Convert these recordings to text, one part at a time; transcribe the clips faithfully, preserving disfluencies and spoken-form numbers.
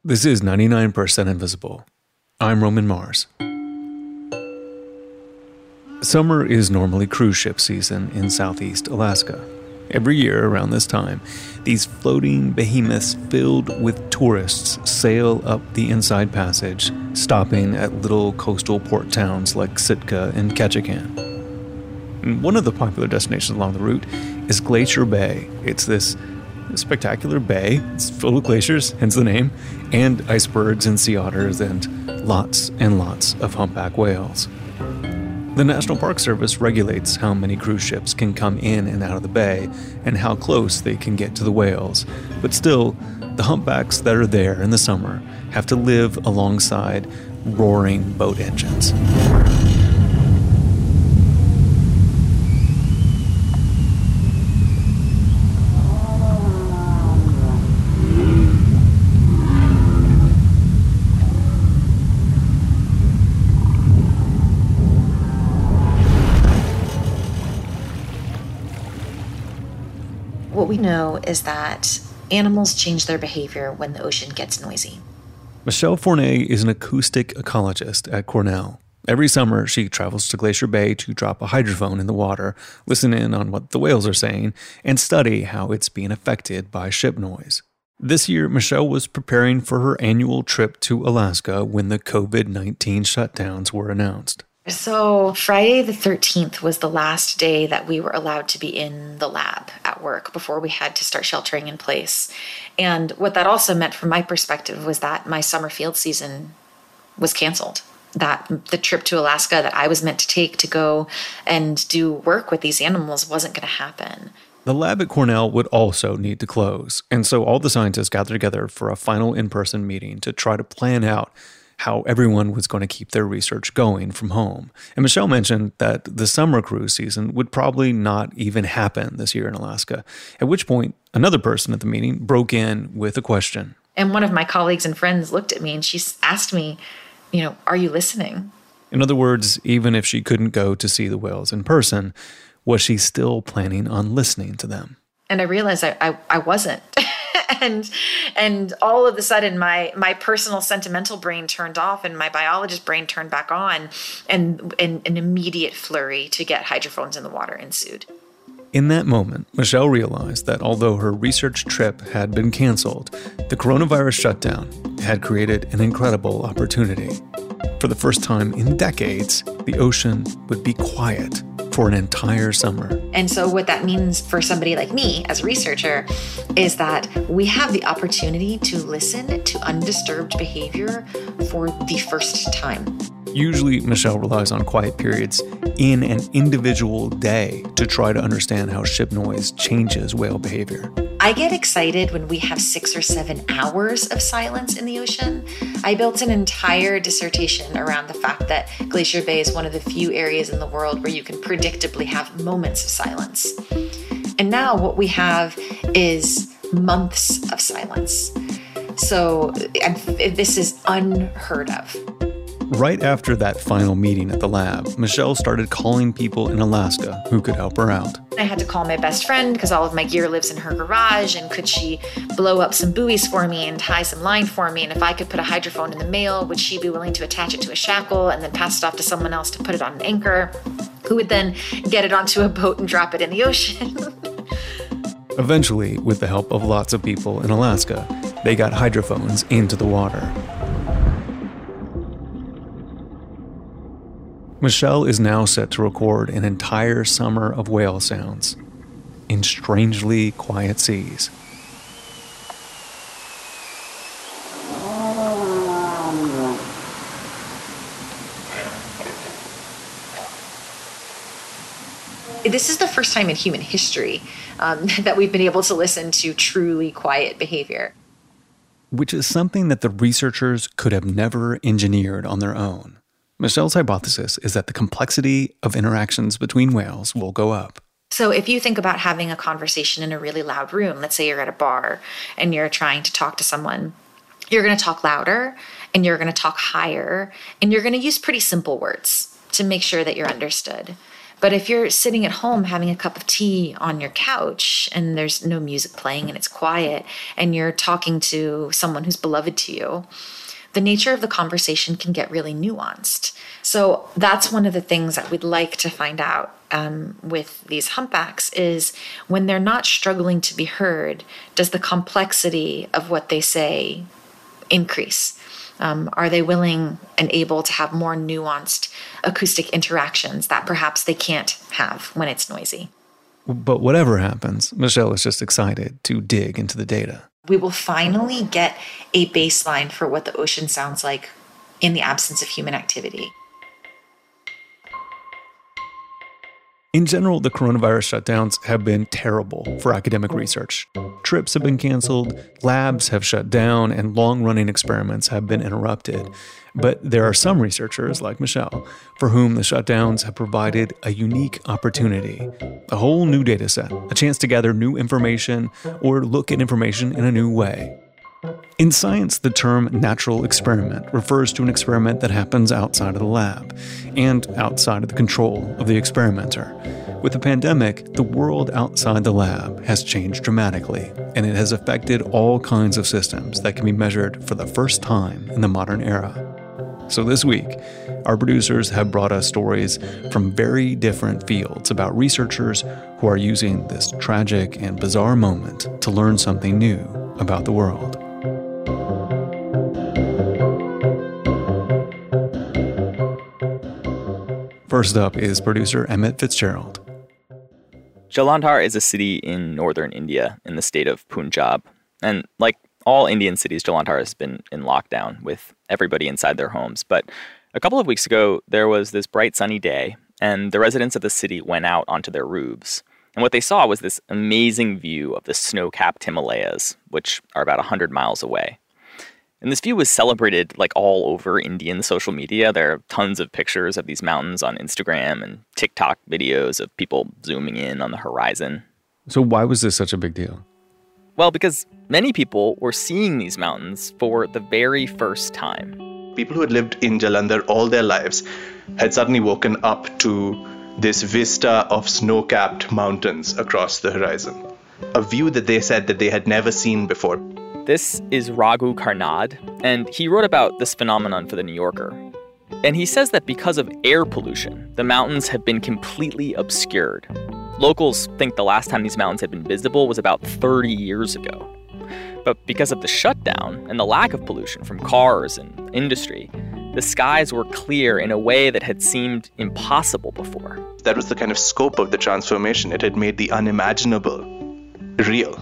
This is ninety-nine percent Invisible. I'm Roman Mars. Summer is normally cruise ship season in Southeast Alaska. Every year around this time, these floating behemoths filled with tourists sail up the Inside Passage, stopping at little coastal port towns like Sitka and Ketchikan. And one of the popular destinations along the route is Glacier Bay. It's this spectacular bay. It's full of glaciers, hence the name, and icebergs and sea otters and lots and lots of humpback whales. The National Park Service regulates how many cruise ships can come in and out of the bay and how close they can get to the whales. But still, the humpbacks that are there in the summer have to live alongside roaring boat engines. What we know is that animals change their behavior when the ocean gets noisy. Michelle Fournet is an acoustic ecologist at Cornell. Every summer, she travels to Glacier Bay to drop a hydrophone in the water, listen in on what the whales are saying, and study how it's being affected by ship noise. This year, Michelle was preparing for her annual trip to Alaska when the covid nineteen shutdowns were announced. So Friday the thirteenth was the last day that we were allowed to be in the lab at work before we had to start sheltering in place. And what that also meant from my perspective was that my summer field season was canceled. That the trip to Alaska that I was meant to take to go and do work with these animals wasn't going to happen. The lab at Cornell would also need to close. And so all the scientists gathered together for a final in-person meeting to try to plan out how everyone was going to keep their research going from home. And Michelle mentioned that the summer cruise season would probably not even happen this year in Alaska, at which point another person at the meeting broke in with a question. And one of my colleagues and friends looked at me and she asked me, you know, are you listening? In other words, even if she couldn't go to see the whales in person, was she still planning on listening to them? And I realized I, I, I wasn't. And and all of a sudden, my my personal sentimental brain turned off and my biologist brain turned back on, and, and an immediate flurry to get hydrophones in the water ensued. In that moment, Michelle realized that although her research trip had been canceled, the coronavirus shutdown had created an incredible opportunity. For the first time in decades, the ocean would be quiet for an entire summer. And so what that means for somebody like me as a researcher is that we have the opportunity to listen to undisturbed behavior for the first time. Usually, Michelle relies on quiet periods in an individual day to try to understand how ship noise changes whale behavior. I get excited when we have six or seven hours of silence in the ocean. I built an entire dissertation around the fact that Glacier Bay is one of the few areas in the world where you can predictably have moments of silence. And now what we have is months of silence. So this is unheard of. Right after that final meeting at the lab, Michelle started calling people in Alaska who could help her out. I had to call my best friend because all of my gear lives in her garage, and could she blow up some buoys for me and tie some line for me? And if I could put a hydrophone in the mail, would she be willing to attach it to a shackle and then pass it off to someone else to put it on an anchor, who would then get it onto a boat and drop it in the ocean? Eventually, with the help of lots of people in Alaska, they got hydrophones into the water. Michelle is now set to record an entire summer of whale sounds in strangely quiet seas. This is the first time in human history um, that we've been able to listen to truly quiet behavior. Which is something that the researchers could have never engineered on their own. Michelle's hypothesis is that the complexity of interactions between whales will go up. So if you think about having a conversation in a really loud room, let's say you're at a bar and you're trying to talk to someone, you're going to talk louder and you're going to talk higher and you're going to use pretty simple words to make sure that you're understood. But if you're sitting at home having a cup of tea on your couch and there's no music playing and it's quiet and you're talking to someone who's beloved to you, the nature of the conversation can get really nuanced. So that's one of the things that we'd like to find out um, with these humpbacks is when they're not struggling to be heard, does the complexity of what they say increase? Um, are they willing and able to have more nuanced acoustic interactions that perhaps they can't have when it's noisy? But whatever happens, Michelle is just excited to dig into the data. We will finally get a baseline for what the ocean sounds like in the absence of human activity. In general, the coronavirus shutdowns have been terrible for academic research. Trips have been canceled, labs have shut down, and long-running experiments have been interrupted. But there are some researchers, like Michelle, for whom the shutdowns have provided a unique opportunity, a whole new data set, a chance to gather new information or look at information in a new way. In science, the term natural experiment refers to an experiment that happens outside of the lab and outside of the control of the experimenter. With the pandemic, the world outside the lab has changed dramatically, and it has affected all kinds of systems that can be measured for the first time in the modern era. So this week, our producers have brought us stories from very different fields about researchers who are using this tragic and bizarre moment to learn something new about the world. First up is producer Emmett Fitzgerald. Jalandhar is a city in northern India in the state of Punjab. And like all Indian cities, Jalandhar has been in lockdown with everybody inside their homes. But a couple of weeks ago, there was this bright sunny day, and the residents of the city went out onto their roofs. And what they saw was this amazing view of the snow-capped Himalayas, which are about one hundred miles away. And this view was celebrated like all over Indian social media. There are tons of pictures of these mountains on Instagram and TikTok videos of people zooming in on the horizon. So why was this such a big deal? Well, because many people were seeing these mountains for the very first time. People who had lived in Jalandhar all their lives had suddenly woken up to this vista of snow-capped mountains across the horizon. A view that they said that they had never seen before. This is Raghu Karnad, and he wrote about this phenomenon for The New Yorker. And he says that because of air pollution, the mountains have been completely obscured. Locals think the last time these mountains had been visible was about thirty years ago. But because of the shutdown and the lack of pollution from cars and industry, the skies were clear in a way that had seemed impossible before. That was the kind of scope of the transformation. It had made the unimaginable real.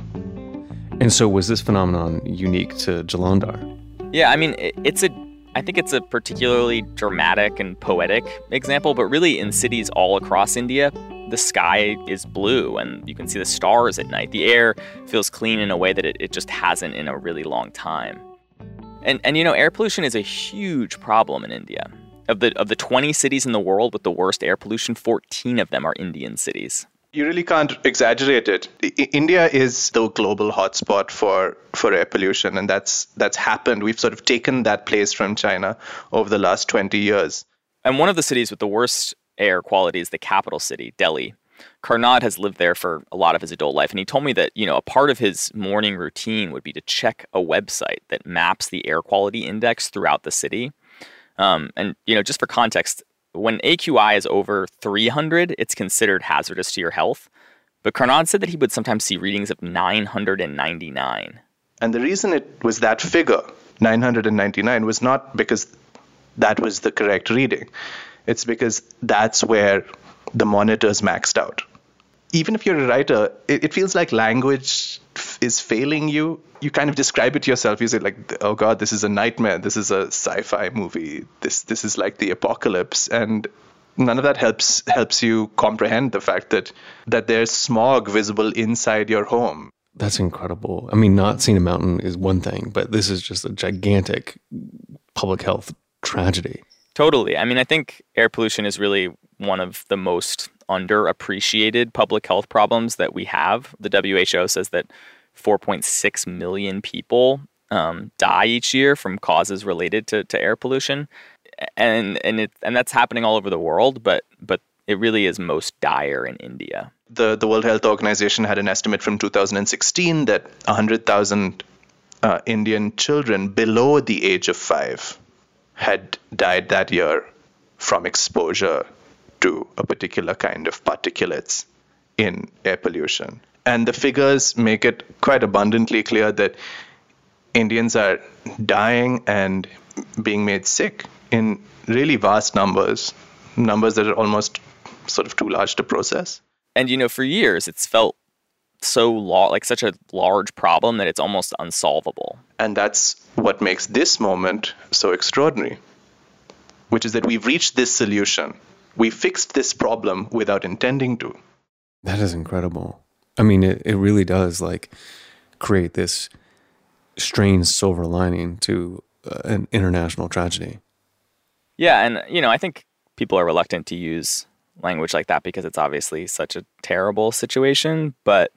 And so was this phenomenon unique to Jalandhar? Yeah, I mean, it's a, I think it's a particularly dramatic and poetic example, but really in cities all across India, the sky is blue and you can see the stars at night. The air feels clean in a way that it, it just hasn't in a really long time. And, and you know, air pollution is a huge problem in India. Of the, of the twenty cities in the world with the worst air pollution, fourteen of them are Indian cities. You really can't exaggerate it. I- India is the global hotspot for, for air pollution, and that's that's happened. We've sort of taken that place from China over the last twenty years. And one of the cities with the worst air quality is the capital city, Delhi. Karnad has lived there for a lot of his adult life, and he told me that, you know, a part of his morning routine would be to check a website that maps the air quality index throughout the city. Um, and, you know, just for context, when A Q I is over three hundred, it's considered hazardous to your health. But Karnad said that he would sometimes see readings of nine hundred ninety-nine. And the reason it was that figure, nine hundred ninety-nine, was not because that was the correct reading. It's because that's where the monitors maxed out. Even if you're a writer, it, it feels like language f- is failing you. You kind of describe it to yourself. You say like, oh God, this is a nightmare. This is a sci-fi movie. This this is like the apocalypse. And none of that helps helps you comprehend the fact that that there's smog visible inside your home. That's incredible. I mean, not seeing a mountain is one thing, but this is just a gigantic public health tragedy. Totally. I mean, I think air pollution is really one of the most underappreciated public health problems that we have. The W H O says that four point six million people um, die each year from causes related to, to air pollution. And and it and that's happening all over the world, but but it really is most dire in India. The, the World Health Organization had an estimate from two thousand sixteen that one hundred thousand uh, Indian children below the age of five had died that year from exposure to a particular kind of particulates in air pollution. And the figures make it quite abundantly clear that Indians are dying and being made sick in really vast numbers, numbers that are almost sort of too large to process. And, you know, for years, it's felt so la- like such a large problem that it's almost unsolvable. And that's what makes this moment so extraordinary, which is that we've reached this solution. We fixed this problem without intending to. That is incredible. I mean, it, it really does like create this strange silver lining to uh, an international tragedy. Yeah, and, you know, I think people are reluctant to use language like that because it's obviously such a terrible situation. But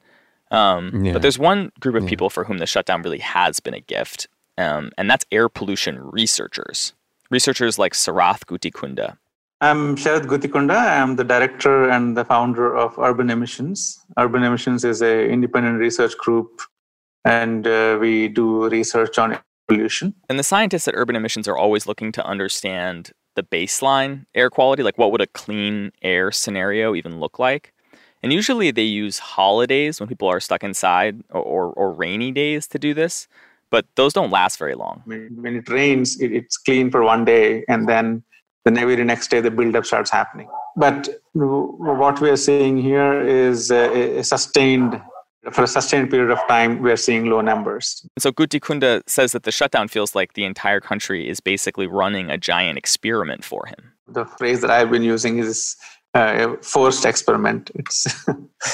um, yeah. but there's one group of yeah. people for whom the shutdown really has been a gift, um, and that's air pollution researchers. Researchers like Sarath Gutikunda. I'm Sharath Gutikunda. I'm the director and the founder of Urban Emissions. Urban Emissions is an independent research group, and uh, we do research on air pollution. And the scientists at Urban Emissions are always looking to understand the baseline air quality, like what would a clean air scenario even look like? And usually they use holidays when people are stuck inside or, or, or rainy days to do this, but those don't last very long. When it rains, it, it's clean for one day, and then the very next day the buildup starts happening. But what we are seeing here is a, a sustained, for a sustained period of time, we are seeing low numbers. So Gutikunda says that the shutdown feels like the entire country is basically running a giant experiment for him. The phrase that I've been using is uh, a forced experiment. It's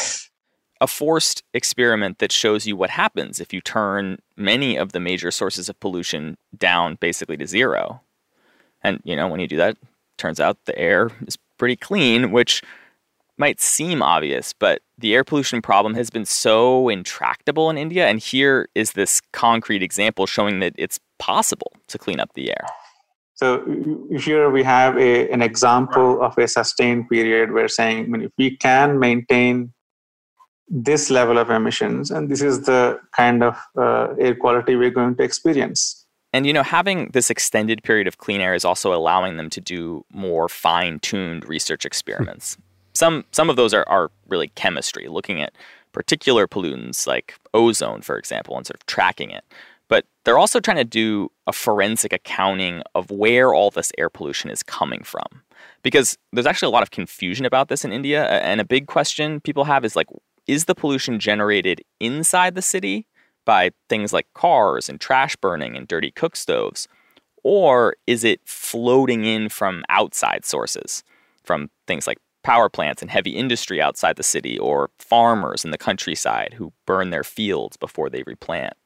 a forced experiment that shows you what happens if you turn many of the major sources of pollution down basically to zero. And, you know, when you do that, turns out the air is pretty clean, which might seem obvious, but the air pollution problem has been so intractable in India. And here is this concrete example showing that it's possible to clean up the air. So here we have a, an example of a sustained period where saying, I mean, if we can maintain this level of emissions, and this is the kind of uh, air quality we're going to experience. And, you know, having this extended period of clean air is also allowing them to do more fine-tuned research experiments. Some some of those are, are really chemistry, looking at particular pollutants like ozone, for example, and sort of tracking it. But they're also trying to do a forensic accounting of where all this air pollution is coming from. Because there's actually a lot of confusion about this in India. And a big question people have is like, is the pollution generated inside the city by things like cars and trash burning and dirty cook stoves? Or is it floating in from outside sources, from things like power plants and heavy industry outside the city, or farmers in the countryside who burn their fields before they replant?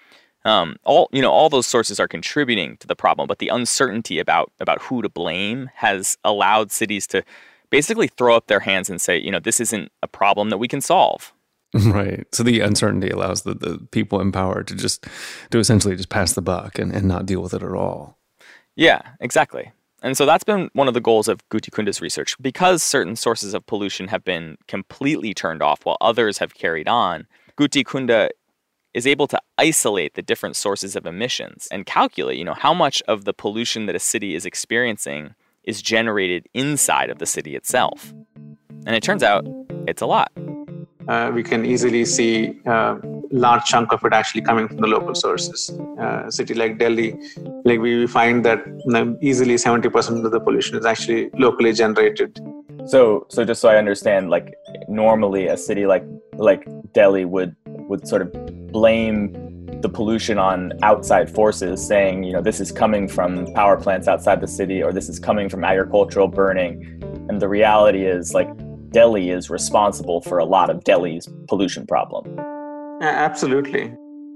Um, all you know, all those sources are contributing to the problem, but the uncertainty about about who to blame has allowed cities to basically throw up their hands and say, you know, this isn't a problem that we can solve. Right. So the uncertainty allows the, the people in power to just, to essentially just pass the buck and, and not deal with it at all. Yeah, exactly. And so that's been one of the goals of Gutikunda's research. Because certain sources of pollution have been completely turned off while others have carried on, Gutikunda is able to isolate the different sources of emissions and calculate, you know, how much of the pollution that a city is experiencing is generated inside of the city itself. And it turns out it's a lot. Uh, we can easily see a uh, large chunk of it actually coming from the local sources. Uh, a city like Delhi, like we find that um, easily seventy percent of the pollution is actually locally generated. So, so just so I understand, like normally a city like like Delhi would would sort of blame the pollution on outside forces, saying, you know, this is coming from power plants outside the city, or this is coming from agricultural burning. And the reality is, like, Delhi is responsible for a lot of Delhi's pollution problem. Absolutely.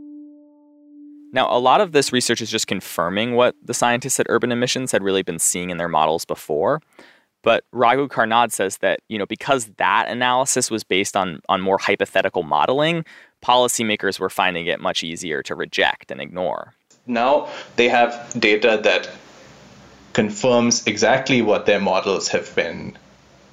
Now, a lot of this research is just confirming what the scientists at Urban Emissions had really been seeing in their models before. But Raghu Karnad says that, you know, because that analysis was based on, on more hypothetical modeling, policymakers were finding it much easier to reject and ignore. Now they have data that confirms exactly what their models have been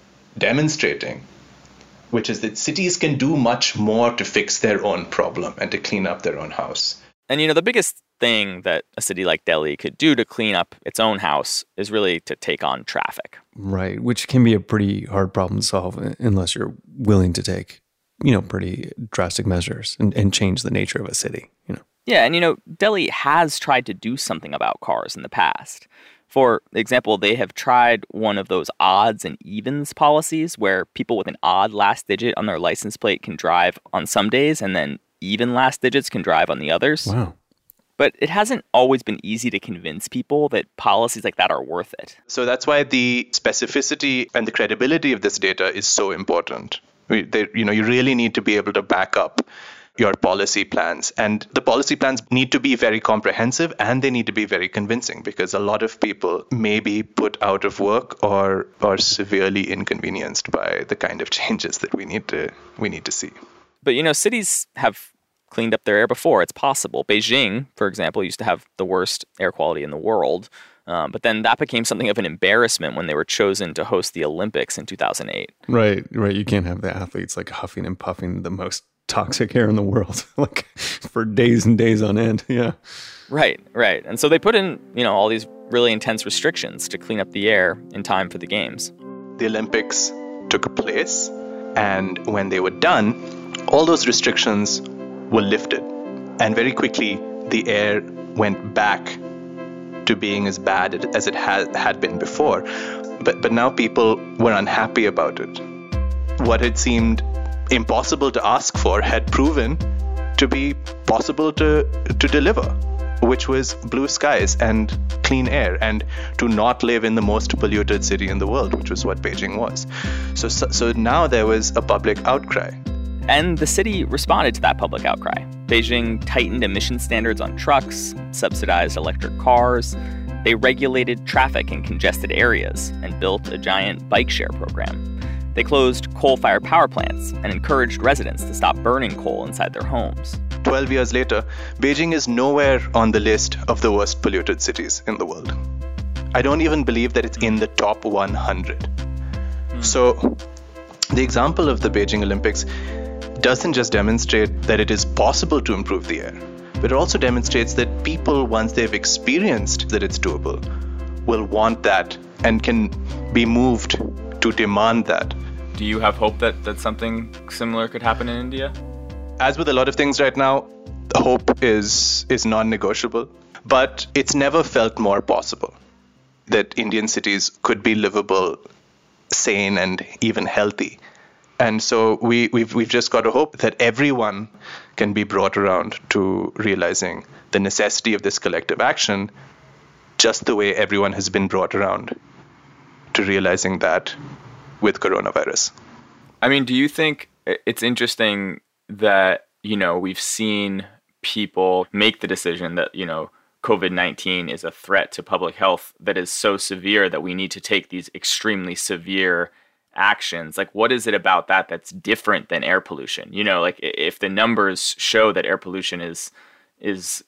demonstrating, which is that cities can do much more to fix their own problem and to clean up their own house. And, you know, the biggest thing that a city like Delhi could do to clean up its own house is really to take on traffic. Right, which can be a pretty hard problem to solve unless you're willing to take, you know, pretty drastic measures and, and change the nature of a city, you know. Yeah, and, you know, Delhi has tried to do something about cars in the past. For example, they have tried one of those odds and evens policies where people with an odd last digit on their license plate can drive on some days and then even last digits can drive on the others. Wow. But it hasn't always been easy to convince people that policies like that are worth it. So that's why the specificity and the credibility of this data is so important. We, they, you know, you really need to be able to back up your policy plans. And the policy plans need to be very comprehensive and they need to be very convincing because a lot of people may be put out of work or or severely inconvenienced by the kind of changes that we need to we need to see. But, you know, cities have cleaned up their air before. It's possible. Beijing, for example, used to have the worst air quality in the world. Um, but then that became something of an embarrassment when they were chosen to host the Olympics in two thousand eight. Right, right. You can't have the athletes like huffing and puffing the most toxic air in the world, like for days and days on end. Yeah. Right, right. And so they put in, you know, all these really intense restrictions to clean up the air in time for the games. The Olympics took place, and when they were done, all those restrictions were lifted. And very quickly, the air went back to being as bad as it had, had been before. But, but now people were unhappy about it. What had seemed impossible to ask for had proven to be possible to, to deliver, which was blue skies and clean air and to not live in the most polluted city in the world, which was what Beijing was. So, so, so now there was a public outcry. And the city responded to that public outcry. Beijing tightened emission standards on trucks, subsidized electric cars. They regulated traffic in congested areas and built a giant bike share program. They closed coal-fired power plants and encouraged residents to stop burning coal inside their homes. Twelve years later, Beijing is nowhere on the list of the worst polluted cities in the world. I don't even believe that it's in the top one hundred. Mm. So the example of the Beijing Olympics doesn't just demonstrate that it is possible to improve the air, but it also demonstrates that people, once they've experienced that it's doable, will want that and can be moved to demand that. Do you have hope that, that something similar could happen in India? As with a lot of things right now, hope is is non-negotiable, but it's never felt more possible that Indian cities could be livable, sane, and even healthy. And so we, we've we've just got to hope that everyone can be brought around to realizing the necessity of this collective action, just the way everyone has been brought around to realizing that with coronavirus. I mean, do you think it's interesting that, you know, we've seen people make the decision that, you know, COVID nineteen is a threat to public health that is so severe that we need to take these extremely severe actions? Like, what is it about that that's different than air pollution? You know, like if the numbers show that air pollution is is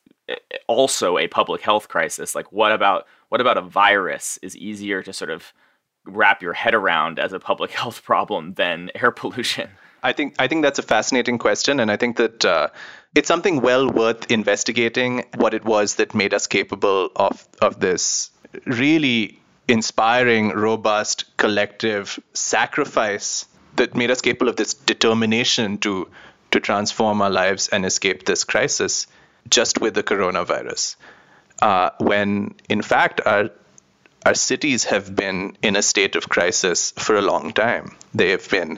also a public health crisis, like what about what about a virus is easier to sort of wrap your head around as a public health problem than air pollution? I think I think that's a fascinating question, and I think that uh, it's something well worth investigating. What it was that made us capable of of this really inspiring, robust, collective sacrifice that made us capable of this determination to to transform our lives and escape this crisis, just with the coronavirus. Uh, when in fact our our cities have been in a state of crisis for a long time. They have been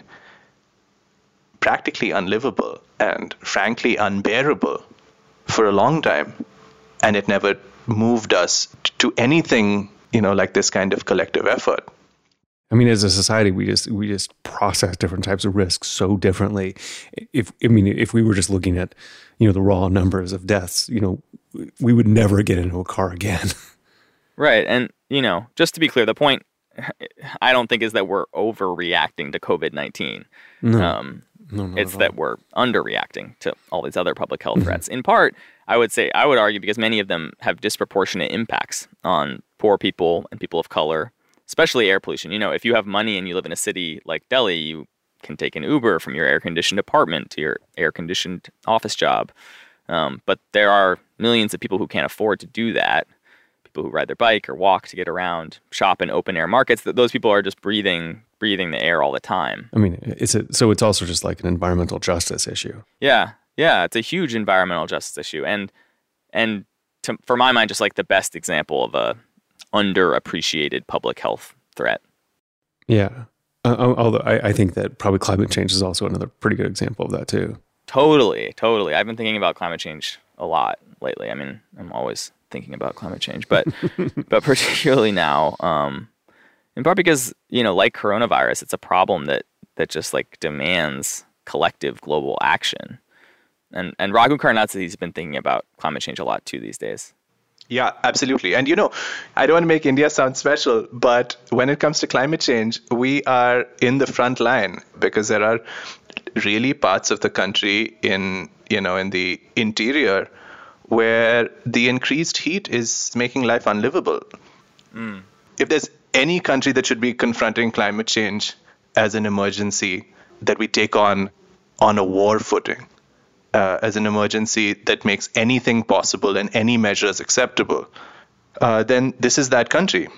practically unlivable and frankly unbearable for a long time. And it never moved us to anything, you know, like this kind of collective effort. I mean, as a society, we just we just process different types of risks so differently. If I mean, if we were just looking at, you know, the raw numbers of deaths, you know, we would never get into a car again. Right. And, you know, just to be clear, the point I don't think is that we're overreacting to COVID nineteen. No. Um, no, it's that we're underreacting to all these other public health threats. In part, I would say, I would argue because many of them have disproportionate impacts on poor people and people of color, especially air pollution. You know, if you have money and you live in a city like Delhi, you can take an Uber from your air-conditioned apartment to your air-conditioned office job. Um, but there are millions of people who can't afford to do that. People who ride their bike or walk to get around, shop in open-air markets. Those people are just breathing breathing the air all the time. I mean, it's a, so it's also just like an environmental justice issue. Yeah, yeah, it's a huge environmental justice issue. And, and to, for my mind, just like the best example of a underappreciated public health threat. Yeah. Uh, although I, I think that probably climate change is also another pretty good example of that too. Totally, totally. I've been thinking about climate change a lot lately. I mean, I'm always thinking about climate change, but but particularly now, um, in part because, you know, like coronavirus, it's a problem that that just like demands collective global action. And and Raghu Karnatsy's been thinking about climate change a lot too these days. Yeah, absolutely. And, you know, I don't want to make India sound special, but when it comes to climate change, we are in the front line because there are really parts of the country in, you know, in the interior where the increased heat is making life unlivable. Mm. If there's any country that should be confronting climate change as an emergency that we take on on a war footing, Uh, as an emergency that makes anything possible and any measures acceptable, uh, then this is that country.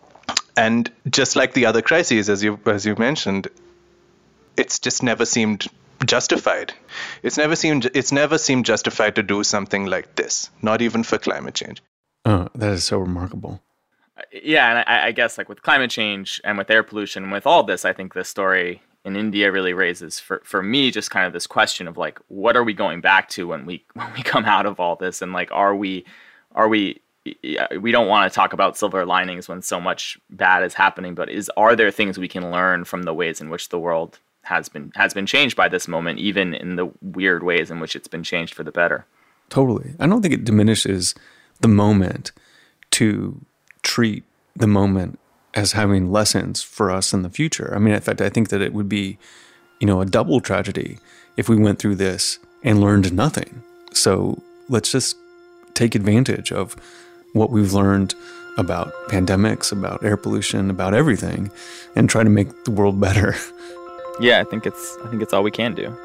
And just like the other crises, as you as you mentioned, it's just never seemed justified. It's never seemed it's never seemed justified to do something like this, not even for climate change. Oh, that is so remarkable. Yeah, and I, I guess like with climate change and with air pollution and with all this, I think the story in India really raises for, for me just kind of this question of like, what are we going back to when we when we come out of all this? And like, are we are we we don't want to talk about silver linings when so much bad is happening, but is are there things we can learn from the ways in which the world has been has been changed by this moment, even in the weird ways in which it's been changed for the better? Totally. I don't think it diminishes the moment to treat the moment as having lessons for us in the future. I mean, in fact, I think that it would be, you know, a double tragedy if we went through this and learned nothing. So let's just take advantage of what we've learned about pandemics, about air pollution, about everything, and try to make the world better. Yeah, I think it's I think it's all we can do.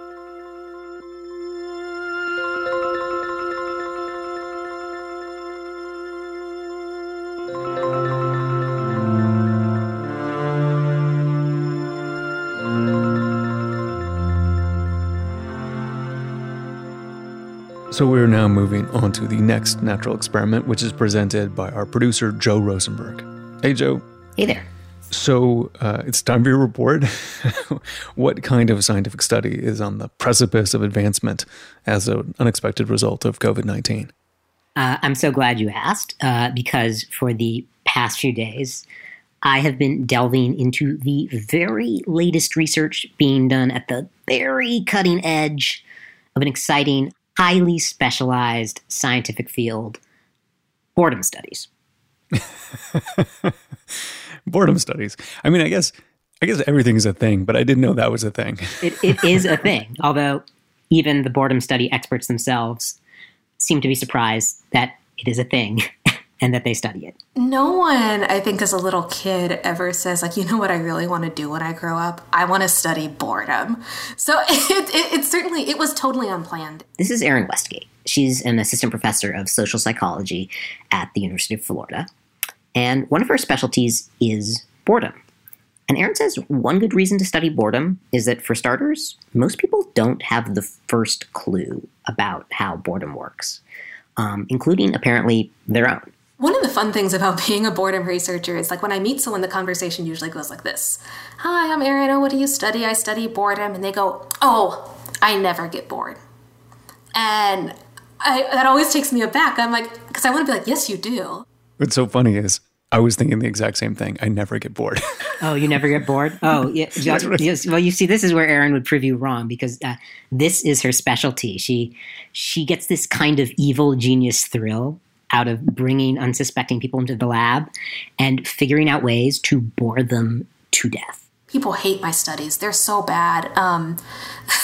So we're now moving on to the next natural experiment, which is presented by our producer, Joe Rosenberg. Hey, Joe. Hey there. So uh, it's time for your report. What kind of scientific study is on the precipice of advancement as an unexpected result of covid nineteen? Uh, I'm so glad you asked, uh, because for the past few days, I have been delving into the very latest research being done at the very cutting edge of an exciting, highly specialized scientific field, boredom studies. Boredom studies. I mean, I guess I guess everything's a thing, but I didn't know that was a thing. it, it is a thing, although even the boredom study experts themselves seem to be surprised that it is a thing and that they study it. No one, I think, as a little kid ever says, like, you know what I really want to do when I grow up? I want to study boredom. So it, it, it certainly, it was totally unplanned. This is Erin Westgate. She's an assistant professor of social psychology at the University of Florida. And one of her specialties is boredom. And Erin says one good reason to study boredom is that, for starters, most people don't have the first clue about how boredom works, um, including, apparently, their own. One of the fun things about being a boredom researcher is, like, when I meet someone, the conversation usually goes like this. Hi, I'm Erin. Oh, what do you study? I study boredom. And they go, oh, I never get bored. And I, that always takes me aback. I'm like, because I want to be like, yes, you do. What's so funny is I was thinking the exact same thing. I never get bored. Oh, you never get bored? Oh, yeah. Yes. Well, you see, this is where Erin would prove you wrong, because uh, this is her specialty. She she gets this kind of evil genius thrill out of bringing unsuspecting people into the lab and figuring out ways to bore them to death. People hate my studies. They're so bad. Um,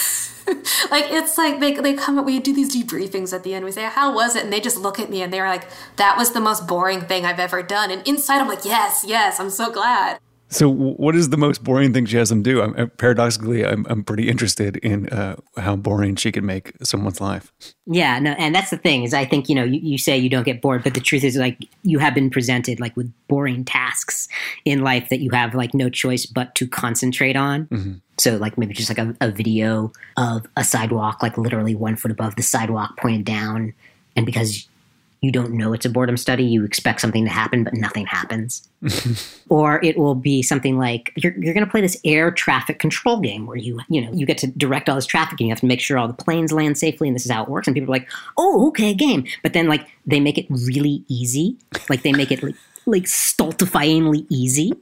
Like, it's like they they come up, we do these debriefings at the end. We say, how was it? And they just look at me and they're like, that was the most boring thing I've ever done. And inside I'm like, yes, yes, I'm so glad. So what is the most boring thing she has them do? I'm, paradoxically, I'm, I'm pretty interested in uh, how boring she can make someone's life. Yeah, no, and that's the thing is I think, you know, you, you say you don't get bored, but the truth is like you have been presented like with boring tasks in life that you have like no choice but to concentrate on. Mm-hmm. So like maybe just like a, a video of a sidewalk, like literally one foot above the sidewalk pointed down. And because you don't know it's a boredom study, you expect something to happen, but nothing happens. Or it will be something like you're, you're going to play this air traffic control game where you, you know, you get to direct all this traffic and you have to make sure all the planes land safely and this is how it works. And people are like, oh, okay, game. But then like they make it really easy. Like they make it like, like stultifyingly easy.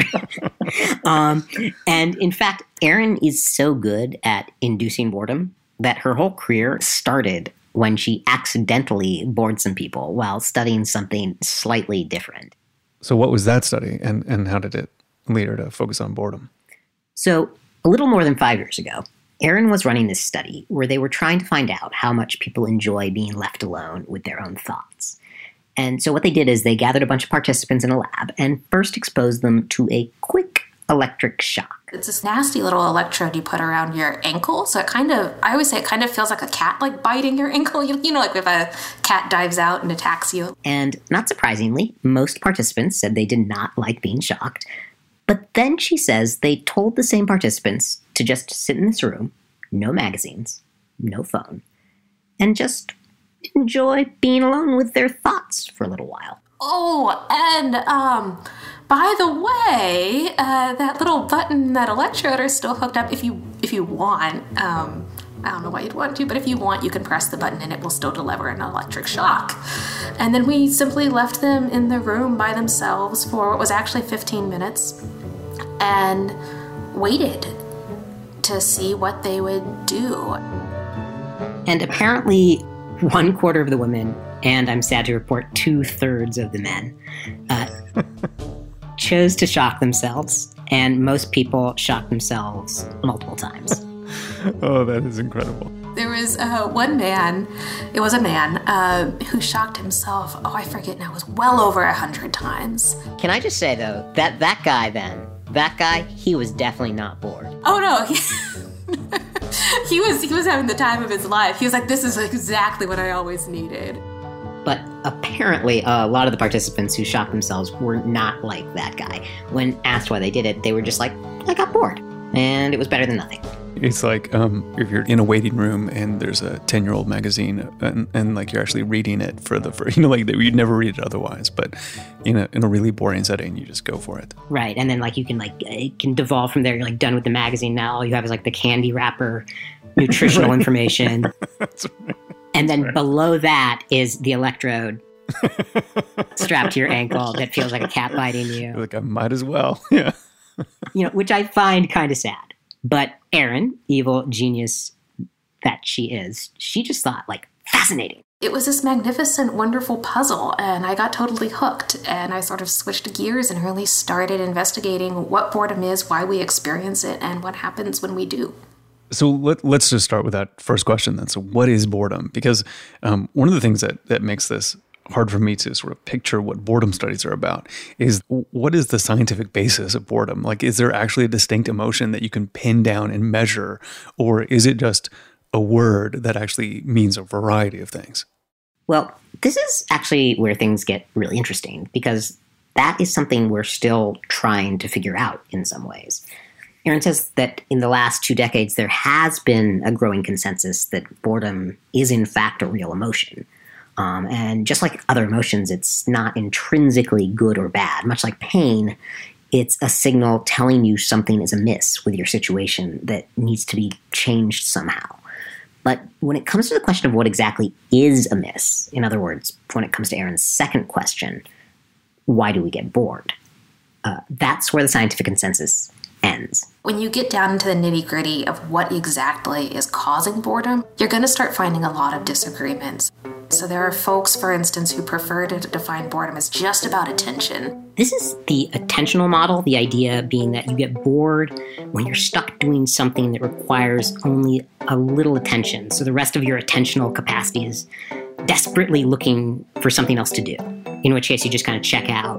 um, and in fact, Erin is so good at inducing boredom that her whole career started when she accidentally bored some people while studying something slightly different. So what was that study, and, and how did it lead her to focus on boredom? So a little more than five years ago, Erin was running this study where they were trying to find out how much people enjoy being left alone with their own thoughts. And so what they did is they gathered a bunch of participants in a lab and first exposed them to a quick electric shock. It's this nasty little electrode you put around your ankle. So it kind of, I always say it kind of feels like a cat like biting your ankle. You, you know, like if a cat dives out and attacks you. And not surprisingly, most participants said they did not like being shocked. But then she says they told the same participants to just sit in this room, no magazines, no phone, and just enjoy being alone with their thoughts for a little while. Oh, and um, by the way, uh, that little button, that electrode is still hooked up if you if you want. Um, I don't know why you'd want to, but if you want, you can press the button and it will still deliver an electric shock. And then we simply left them in the room by themselves for what was actually fifteen minutes and waited to see what they would do. And apparently one quarter of the women, and I'm sad to report two-thirds of the men, uh, chose to shock themselves, and most people shocked themselves multiple times. Oh, that is incredible. There was uh, one man, it was a man, uh, who shocked himself, oh, I forget now, it was well over a hundred times. Can I just say, though, that that guy then, that guy, he was definitely not bored. Oh, no. He, he was he was having the time of his life. He was like, this is exactly what I always needed. But apparently, uh, a lot of the participants who shocked themselves were not like that guy. When asked why they did it, they were just like, I got bored. And it was better than nothing. It's like um, if you're in a waiting room and there's a ten-year-old magazine and, and like you're actually reading it for the first, you know, like you'd never read it otherwise, but in a, in a really boring setting, you just go for it. Right. And then like you can like, it can devolve from there. You're like done with the magazine now. All you have is like the candy wrapper, nutritional right. information. That's right. And then right. below that is the electrode strapped to your ankle that feels like a cat biting you. You're like, I might as well. Yeah. You know, which I find kind of sad. But Erin, evil genius that she is, she just thought, like, fascinating. It was this magnificent, wonderful puzzle, and I got totally hooked. And I sort of switched gears and really started investigating what boredom is, why we experience it, and what happens when we do. So let, let's just start with that first question then. So what is boredom? Because um, one of the things that, that makes this hard for me to sort of picture what boredom studies are about is what is the scientific basis of boredom? Like, is there actually a distinct emotion that you can pin down and measure, or is it just a word that actually means a variety of things? Well, this is actually where things get really interesting, because that is something we're still trying to figure out in some ways. Erin says that in the last two decades, there has been a growing consensus that boredom is in fact a real emotion. Um, and just like other emotions, it's not intrinsically good or bad. Much like pain, it's a signal telling you something is amiss with your situation that needs to be changed somehow. But when it comes to the question of what exactly is amiss, in other words, when it comes to Erin's second question, why do we get bored? Uh, that's where the scientific consensus ends. When you get down into the nitty-gritty of what exactly is causing boredom, you're going to start finding a lot of disagreements. So there are folks, for instance, who prefer to define boredom as just about attention. This is the attentional model, the idea being that you get bored when you're stuck doing something that requires only a little attention. So the rest of your attentional capacity is desperately looking for something else to do, in which case you just kind of check out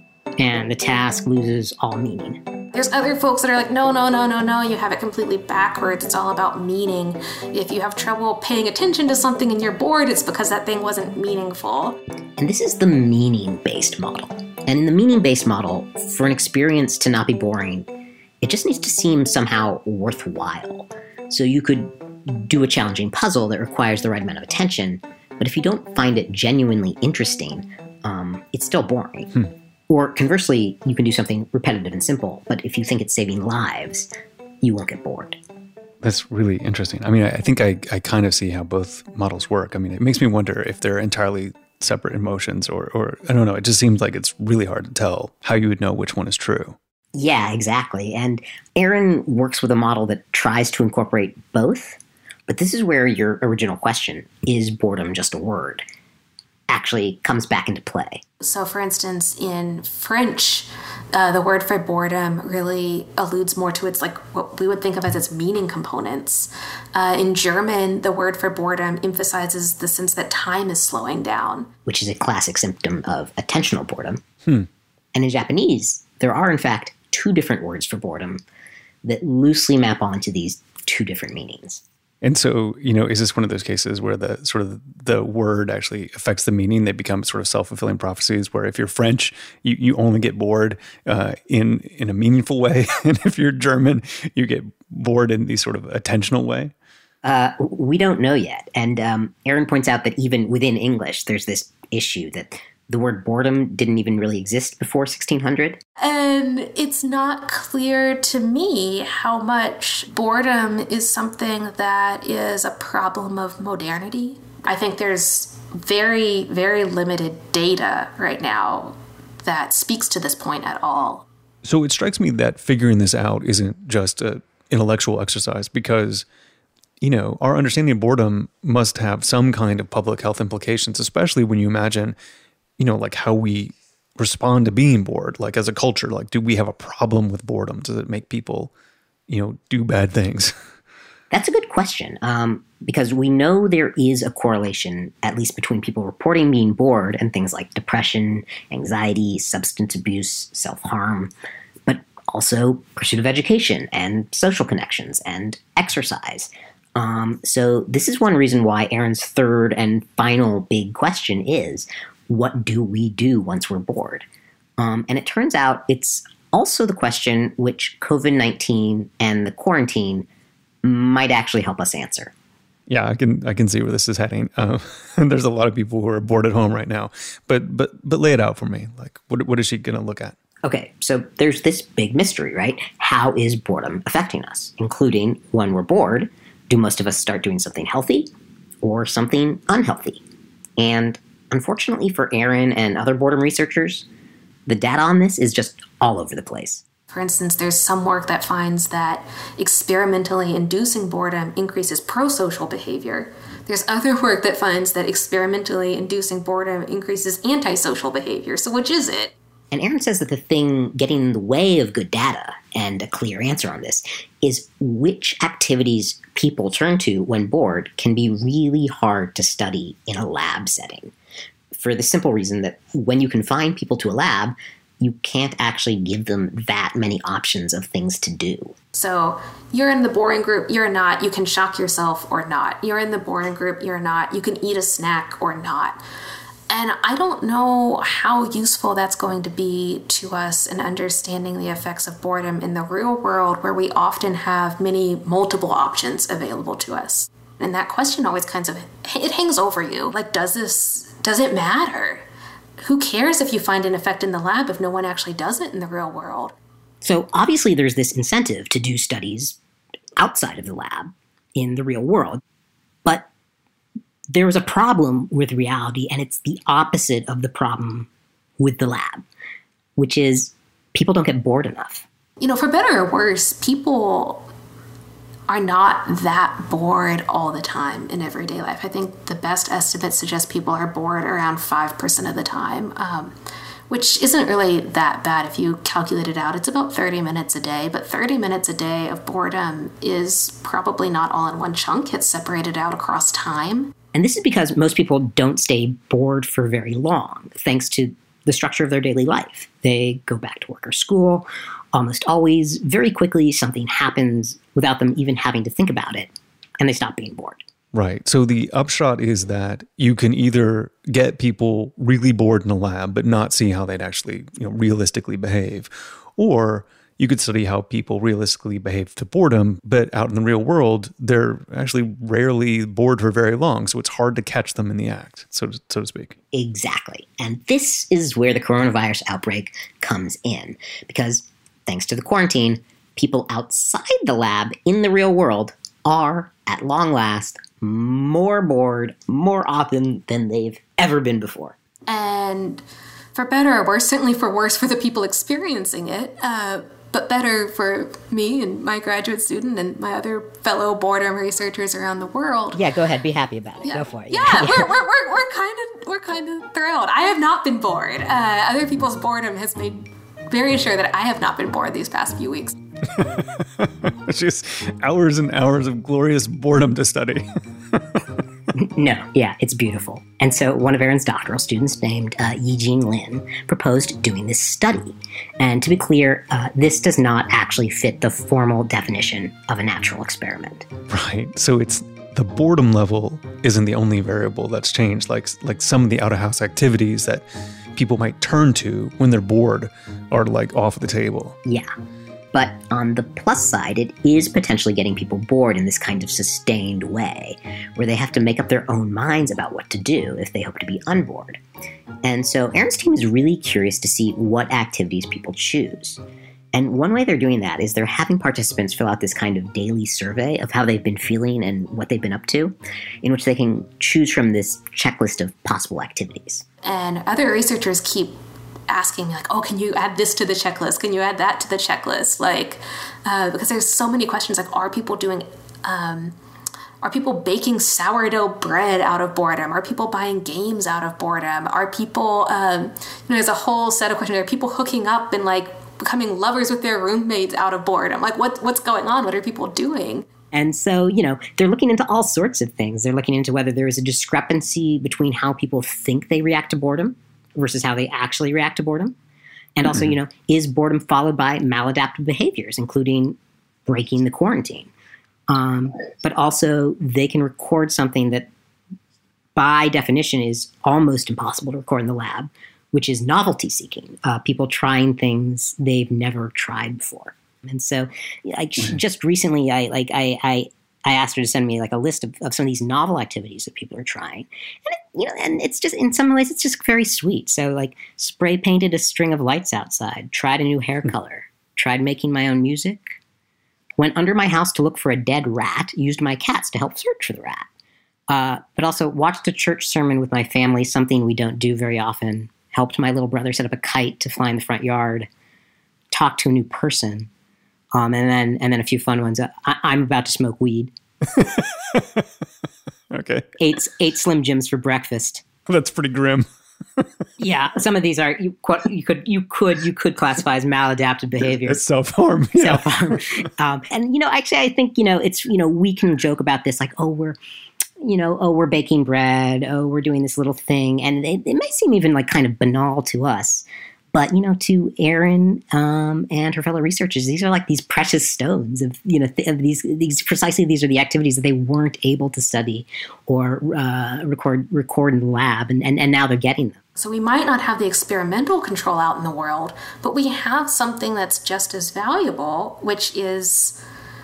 and the task loses all meaning. There's other folks that are like, no, no, no, no, no, you have it completely backwards. It's all about meaning. If you have trouble paying attention to something and you're bored, it's because that thing wasn't meaningful. And this is the meaning-based model. And in the meaning-based model, for an experience to not be boring, it just needs to seem somehow worthwhile. So you could do a challenging puzzle that requires the right amount of attention, but if you don't find it genuinely interesting, um, it's still boring. Hmm. Or conversely, you can do something repetitive and simple, but if you think it's saving lives, you won't get bored. That's really interesting. I mean, I think I, I kind of see how both models work. I mean, it makes me wonder if they're entirely separate emotions or, or I don't know. It just seems like it's really hard to tell how you would know which one is true. Yeah, exactly. And Aaron works with a model that tries to incorporate both. But this is where your original question, is boredom just a word, actually comes back into play. So, for instance, in French, uh, the word for boredom really alludes more to its, like, what we would think of as its meaning components. Uh, in German, the word for boredom emphasizes the sense that time is slowing down, which is a classic symptom of attentional boredom. Hmm. And in Japanese, there are, in fact, two different words for boredom that loosely map onto these two different meanings. And so, you know, is this one of those cases where the sort of the word actually affects the meaning? They become sort of self-fulfilling prophecies where if you're French, you, you only get bored uh, in, in a meaningful way. And if you're German, you get bored in the sort of attentional way? Uh, we don't know yet. And um, Aaron points out that even within English, there's this issue that the word boredom didn't even really exist before sixteen hundred. And it's not clear to me how much boredom is something that is a problem of modernity. I think there's very, very limited data right now that speaks to this point at all. So it strikes me that figuring this out isn't just an intellectual exercise because, you know, our understanding of boredom must have some kind of public health implications, especially when you imagine, you know, like how we respond to being bored, like as a culture. Like, do we have a problem with boredom? Does it make people, you know, do bad things? That's a good question, um, because we know there is a correlation, at least between people reporting being bored and things like depression, anxiety, substance abuse, self-harm, but also pursuit of education and social connections and exercise. Um, so this is one reason why Aaron's third and final big question is, what do we do once we're bored? Um, and it turns out it's also the question which covid nineteen and the quarantine might actually help us answer. Yeah, I can I can see where this is heading. Uh, there's a lot of people who are bored at home right now. But but but lay it out for me. Like, what what is she going to look at? Okay, so there's this big mystery, right? How is boredom affecting us? Including when we're bored, do most of us start doing something healthy or something unhealthy? And unfortunately for Aaron and other boredom researchers, the data on this is just all over the place. For instance, there's some work that finds that experimentally inducing boredom increases prosocial behavior. There's other work that finds that experimentally inducing boredom increases antisocial behavior. So which is it? And Aaron says that the thing getting in the way of good data and a clear answer on this is which activities people turn to when bored can be really hard to study in a lab setting. For the simple reason that when you confine people to a lab, you can't actually give them that many options of things to do. So you're in the boring group, you're not. You can shock yourself or not. You're in the boring group, you're not. You can eat a snack or not. And I don't know how useful that's going to be to us in understanding the effects of boredom in the real world, where we often have many multiple options available to us. And that question always kind of, it hangs over you. Like, does this, does it matter? Who cares if you find an effect in the lab if no one actually does it in the real world? So obviously there's this incentive to do studies outside of the lab in the real world. But there was a problem with reality, and it's the opposite of the problem with the lab, which is people don't get bored enough. You know, for better or worse, people are not that bored all the time in everyday life. I think the best estimates suggest people are bored around five percent of the time, um, which isn't really that bad if you calculate it out. It's about thirty minutes a day, but thirty minutes a day of boredom is probably not all in one chunk. It's separated out across time. And this is because most people don't stay bored for very long, thanks to the structure of their daily life. They go back to work or school. Almost always, very quickly, something happens without them even having to think about it, and they stop being bored. Right. So the upshot is that you can either get people really bored in a lab, but not see how they'd actually, you know, realistically behave, or you could study how people realistically behave to boredom, but out in the real world, they're actually rarely bored for very long. So it's hard to catch them in the act, so to, so to speak. Exactly. And this is where the coronavirus outbreak comes in, because thanks to the quarantine, people outside the lab in the real world are, at long last, more bored more often than they've ever been before. And for better or worse, certainly for worse for the people experiencing it, uh, but better for me and my graduate student and my other fellow boredom researchers around the world. Yeah, go ahead. Be happy about it. Yeah. Go for it. Yeah, yeah. we're we're we're we're kind of we're kind of thrilled. I have not been bored. Uh, other people's boredom has made very sure that I have not been bored these past few weeks. It's just hours and hours of glorious boredom to study. No, yeah, it's beautiful. And so one of Erin's doctoral students named uh, Yijing Lin proposed doing this study. And to be clear, uh, this does not actually fit the formal definition of a natural experiment. Right. So it's the boredom level isn't the only variable that's changed. Like, like some of the out-of-house activities that people might turn to when they're bored are like off the table. Yeah. But on the plus side, it is potentially getting people bored in this kind of sustained way, where they have to make up their own minds about what to do if they hope to be unbored. And so Erin's team is really curious to see what activities people choose. And one way they're doing that is they're having participants fill out this kind of daily survey of how they've been feeling and what they've been up to, in which they can choose from this checklist of possible activities. And other researchers keep asking me, like, oh, can you add this to the checklist? Can you add that to the checklist? Like, uh, because there's so many questions, like, are people doing, um, are people baking sourdough bread out of boredom? Are people buying games out of boredom? Are people, um, you know, there's a whole set of questions. Are people hooking up and, like, becoming lovers with their roommates out of boredom? Like, what what's going on? What are people doing? And so, you know, they're looking into all sorts of things. They're looking into whether there is a discrepancy between how people think they react to boredom versus how they actually react to boredom. And also, mm-hmm. you know, is boredom followed by maladaptive behaviors, including breaking the quarantine? Um, but also, they can record something that, by definition, is almost impossible to record in the lab, which is novelty seeking, uh, people trying things they've never tried before. And so, like, mm-hmm. just recently, I like I, I I asked her to send me like a list of, of some of these novel activities that people are trying, and it, you know, and it's just in some ways it's just very sweet. So, like, spray painted a string of lights outside, tried a new hair color, tried making my own music, went under my house to look for a dead rat, used my cats to help search for the rat, uh, but also watched a church sermon with my family, something we don't do very often. Helped my little brother set up a kite to fly in the front yard, talked to a new person. Um, and then and then a few fun ones. Uh, I, I'm about to smoke weed. Okay. Ate, ate Slim Jims for breakfast. That's pretty grim. Yeah, some of these are you, you could you could you could classify as maladaptive behavior. It's self-harm. Yeah. Self-harm. Um, and you know, actually, I think you know it's you know we can joke about this like, oh, we're you know, oh, we're baking bread. Oh, we're doing this little thing, and it, it may seem even like kind of banal to us. But, you know, to Erin um, and her fellow researchers, these are like these precious stones of, you know, th- of these, these precisely these are the activities that they weren't able to study or uh, record record in the lab. And, and, and now they're getting them. So we might not have the experimental control out in the world, but we have something that's just as valuable, which is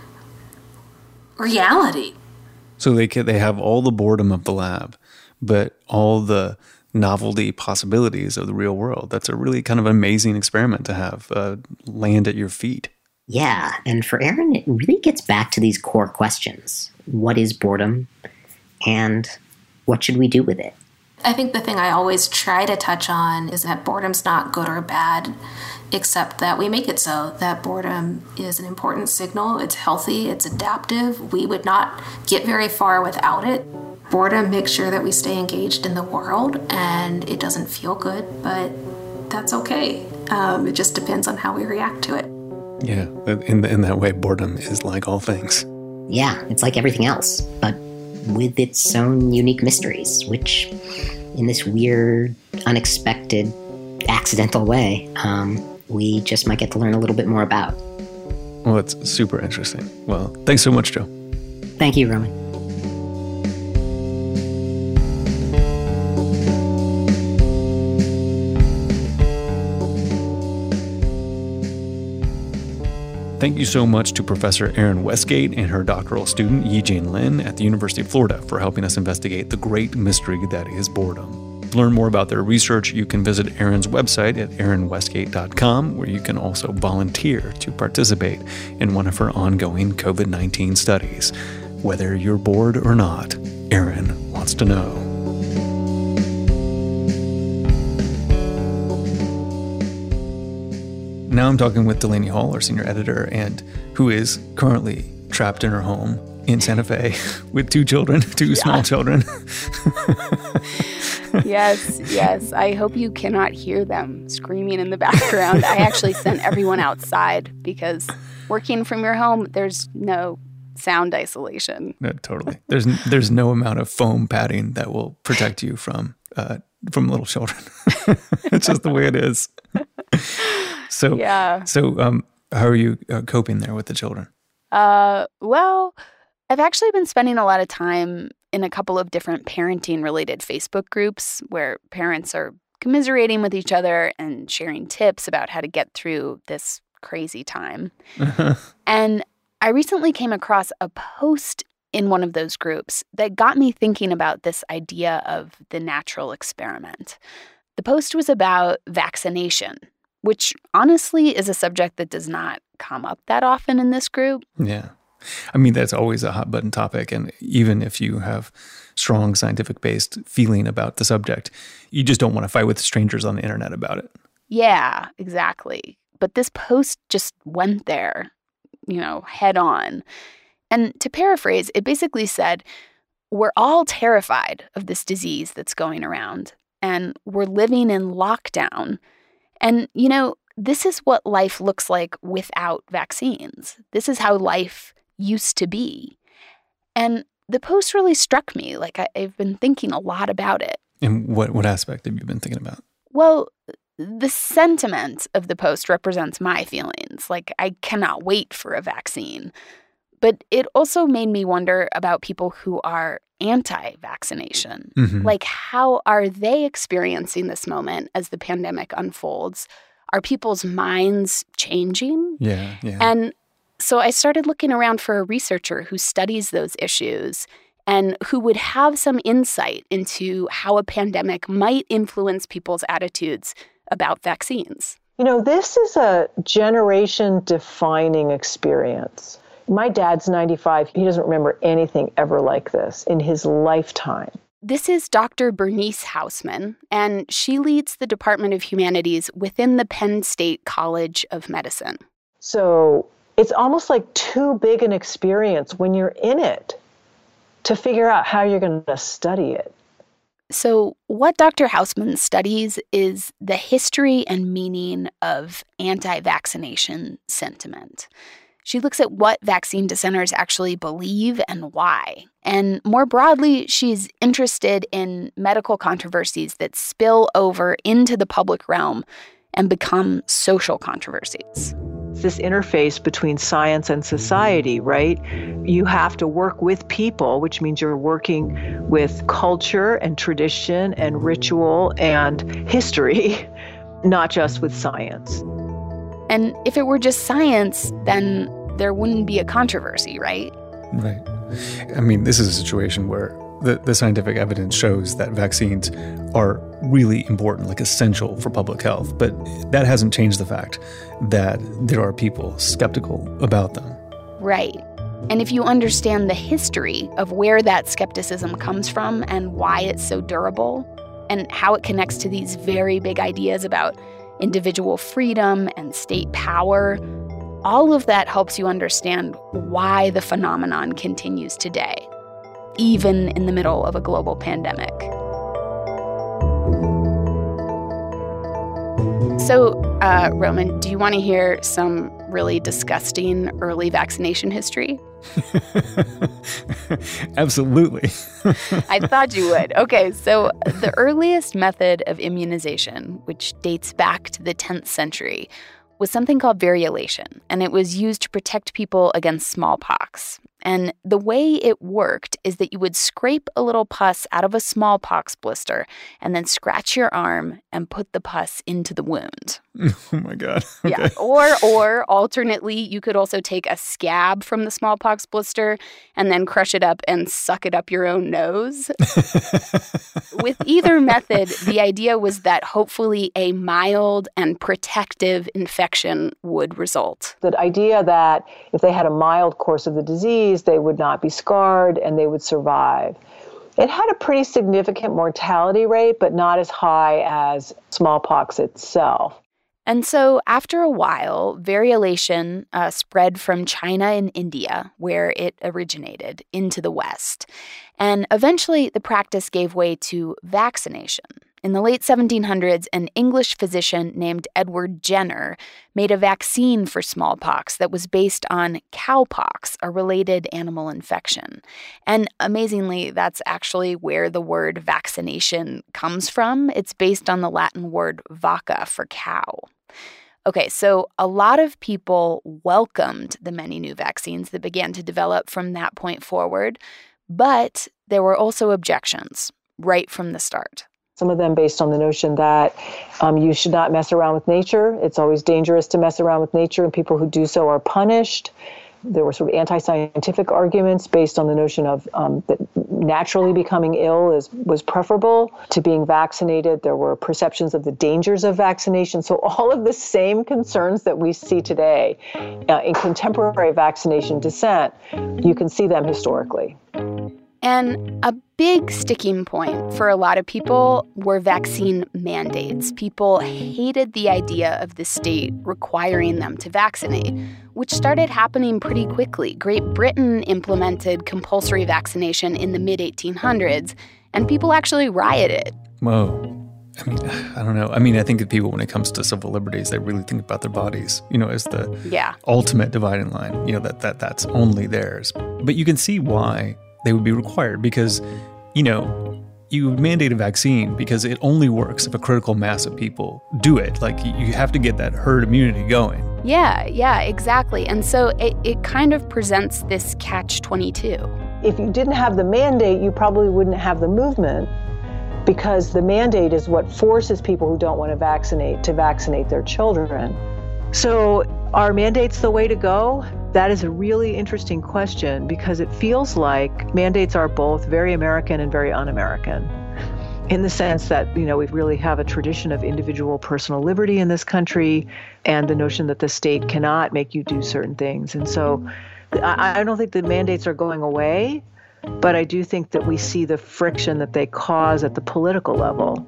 reality. So they can, they have all the boredom of the lab, but all the novelty possibilities of the real world. That's a really kind of amazing experiment to have uh, land at your feet. Yeah, and for Erin, it really gets back to these core questions. What is boredom? And what should we do with it? I think the thing I always try to touch on is that boredom's not good or bad, except that we make it so. That boredom is an important signal. It's healthy. It's adaptive. We would not get very far without it. Boredom makes sure that we stay engaged in the world, and it doesn't feel good, but that's okay. Um, it just depends on how we react to it. Yeah, in, in that way, boredom is like all things. Yeah, it's like everything else, but with its own unique mysteries, which in this weird, unexpected, accidental way, um, we just might get to learn a little bit more about. Well, that's super interesting. Well, thanks so much, Joe. Thank you, Roman. Thank you so much to Professor Erin Westgate and her doctoral student, Yi-Jane Lin, at the University of Florida for helping us investigate the great mystery that is boredom. To learn more about their research, you can visit Erin's website at erin westgate dot com, where you can also volunteer to participate in one of her ongoing covid nineteen studies. Whether you're bored or not, Erin wants to know. Now I'm talking with Delaney Hall, our senior editor, and who is currently trapped in her home in Santa Fe with two children, two yeah. small children. Yes, yes. I hope you cannot hear them screaming in the background. I actually sent everyone outside because working from your home, there's no sound isolation. No, totally. There's there's no amount of foam padding that will protect you from uh, from little children. It's just the way it is. So, yeah. so um, how are you uh, coping there with the children? Uh, well, I've actually been spending a lot of time in a couple of different parenting-related Facebook groups where parents are commiserating with each other and sharing tips about how to get through this crazy time. And I recently came across a post in one of those groups that got me thinking about this idea of the natural experiment. The post was about vaccination, which honestly is a subject that does not come up that often in this group. Yeah. I mean, that's always a hot button topic. And even if you have strong scientific-based feeling about the subject, you just don't want to fight with strangers on the internet about it. Yeah, exactly. But this post just went there, you know, head on. And to paraphrase, it basically said, we're all terrified of this disease that's going around, and we're living in lockdown. And, you know, this is what life looks like without vaccines. This is how life used to be. And the post really struck me. Like, I, I've been thinking a lot about it. And what, what aspect have you been thinking about? Well, the sentiment of the post represents my feelings. Like, I cannot wait for a vaccine. But it also made me wonder about people who are anti-vaccination. Mm-hmm. Like, how are they experiencing this moment as the pandemic unfolds? Are people's minds changing? Yeah, yeah. And so I started looking around for a researcher who studies those issues and who would have some insight into how a pandemic might influence people's attitudes about vaccines. You know, this is a generation-defining experience. My dad's ninety-five. He doesn't remember anything ever like this in his lifetime. This is Doctor Bernice Hausman, and she leads the Department of Humanities within the Penn State College of Medicine. So it's almost like too big an experience when you're in it to figure out how you're going to study it. So what Doctor Hausman studies is the history and meaning of anti-vaccination sentiment. She looks at what vaccine dissenters actually believe and why. And more broadly, she's interested in medical controversies that spill over into the public realm and become social controversies. It's this interface between science and society, right? You have to work with people, which means you're working with culture and tradition and ritual and history, not just with science. And if it were just science, then there wouldn't be a controversy, right? Right. I mean, this is a situation where the, the scientific evidence shows that vaccines are really important, like essential for public health. But that hasn't changed the fact that there are people skeptical about them. Right. And if you understand the history of where that skepticism comes from and why it's so durable, and how it connects to these very big ideas about individual freedom and state power, all of that helps you understand why the phenomenon continues today, even in the middle of a global pandemic. So, uh, Roman, do you want to hear some really disgusting early vaccination history? Absolutely. I thought you would. Okay, so the earliest method of immunization, which dates back to the tenth century, was something called variolation, and it was used to protect people against smallpox. And the way it worked is that you would scrape a little pus out of a smallpox blister and then scratch your arm and put the pus into the wound. Oh my God. Okay. Yeah. Or, or alternately, you could also take a scab from the smallpox blister and then crush it up and suck it up your own nose. With either method, the idea was that hopefully a mild and protective infection would result. The idea that if they had a mild course of the disease, they would not be scarred and they would survive. It had a pretty significant mortality rate, but not as high as smallpox itself. And so after a while, variolation uh, spread from China and India, where it originated, into the West. And eventually the practice gave way to vaccination. In the late seventeen hundreds, an English physician named Edward Jenner made a vaccine for smallpox that was based on cowpox, a related animal infection. And amazingly, that's actually where the word vaccination comes from. It's based on the Latin word vacca for cow. Okay, so a lot of people welcomed the many new vaccines that began to develop from that point forward, but there were also objections right from the start. Some of them based on the notion that um, you should not mess around with nature. It's always dangerous to mess around with nature, and people who do so are punished. There were sort of anti-scientific arguments based on the notion of um, that naturally becoming ill is was preferable to being vaccinated. There were perceptions of the dangers of vaccination. So all of the same concerns that we see today uh, in contemporary vaccination dissent, you can see them historically. And a big sticking point for a lot of people were vaccine mandates. People hated the idea of the state requiring them to vaccinate, which started happening pretty quickly. Great Britain implemented compulsory vaccination in the mid eighteen hundreds, and people actually rioted. Whoa. I mean, I don't know. I mean, I think that people, when it comes to civil liberties, they really think about their bodies, you know, as the yeah. ultimate dividing line, you know, that, that that's only theirs. But you can see why they would be required because, you know, you mandate a vaccine because it only works if a critical mass of people do it. Like, you have to get that herd immunity going. Yeah, yeah, exactly. And so it, it kind of presents this catch twenty-two. If you didn't have the mandate, you probably wouldn't have the movement, because the mandate is what forces people who don't want to vaccinate to vaccinate their children. So are mandates the way to go? That is a really interesting question, because it feels like mandates are both very American and very un-American, in the sense that, you know, we really have a tradition of individual personal liberty in this country and the notion that the state cannot make you do certain things. And so I, I don't think the mandates are going away, but I do think that we see the friction that they cause at the political level.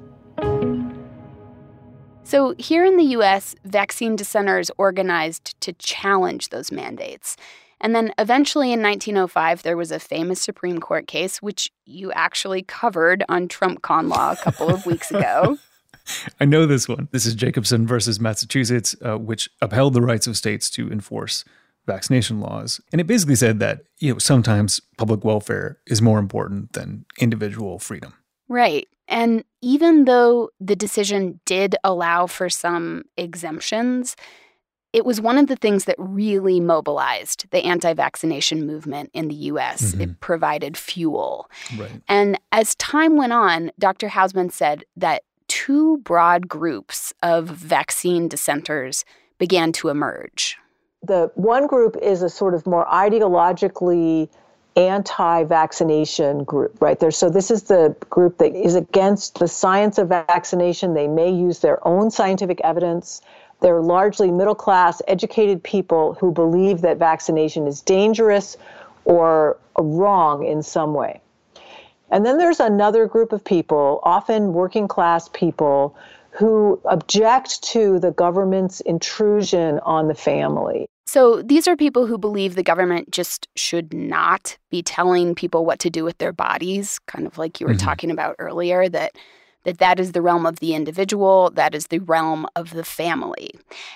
So here in the U S, vaccine dissenters organized to challenge those mandates. And then eventually in nineteen oh five, there was a famous Supreme Court case, which you actually covered on Trump Con Law a couple of weeks ago. I know this one. This is Jacobson versus Massachusetts, uh, which upheld the rights of states to enforce vaccination laws. And it basically said that, you know, sometimes public welfare is more important than individual freedom. Right. And even though the decision did allow for some exemptions, it was one of the things that really mobilized the anti-vaccination movement in the U S. Mm-hmm. It provided fuel. Right. And as time went on, Doctor Hausman said that two broad groups of vaccine dissenters began to emerge. The one group is a sort of more ideologically anti-vaccination group, right there. So this is the group that is against the science of vaccination. They may use their own scientific evidence. They're largely middle-class, educated people who believe that vaccination is dangerous or wrong in some way. And then there's another group of people, often working class people, who object to the government's intrusion on the family. So these are people who believe the government just should not be telling people what to do with their bodies, kind of like you were mm-hmm. talking about earlier, that, that that is the realm of the individual, that is the realm of the family.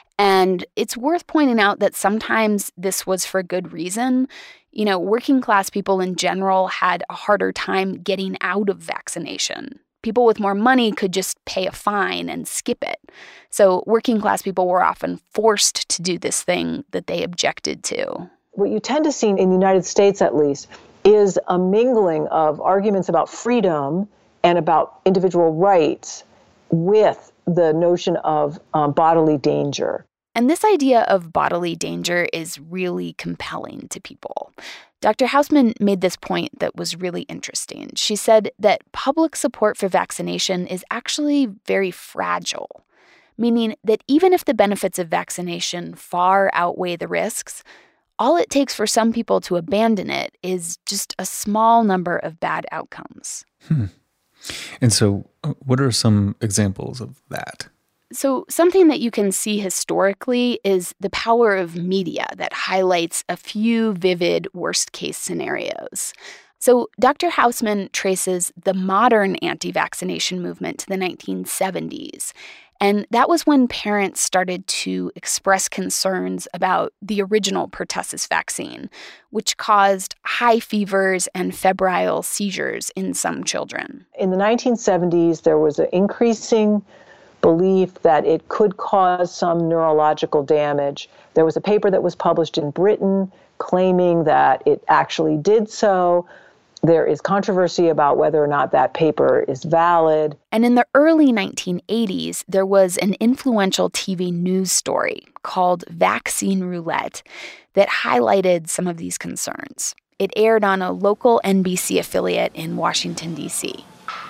And it's worth pointing out that sometimes this was for good reason. You know, working class people in general had a harder time getting out of vaccination. People with more money could just pay a fine and skip it. So working class people were often forced to do this thing that they objected to. What you tend to see in the United States, at least, is a mingling of arguments about freedom and about individual rights with the notion of um, bodily danger. And this idea of bodily danger is really compelling to people. Doctor Hausman made this point that was really interesting. She said that public support for vaccination is actually very fragile, meaning that even if the benefits of vaccination far outweigh the risks, all it takes for some people to abandon it is just a small number of bad outcomes. Hmm. And so what are some examples of that? So something that you can see historically is the power of media that highlights a few vivid worst-case scenarios. So Doctor Hausman traces the modern anti-vaccination movement to the nineteen seventies. And that was when parents started to express concerns about the original pertussis vaccine, which caused high fevers and febrile seizures in some children. In the nineteen seventies, there was an increasing belief that it could cause some neurological damage. There was a paper that was published in Britain claiming that it actually did so. There is controversy about whether or not that paper is valid. And in the early nineteen eighties, there was an influential T V news story called Vaccine Roulette that highlighted some of these concerns. It aired on a local N B C affiliate in Washington, D C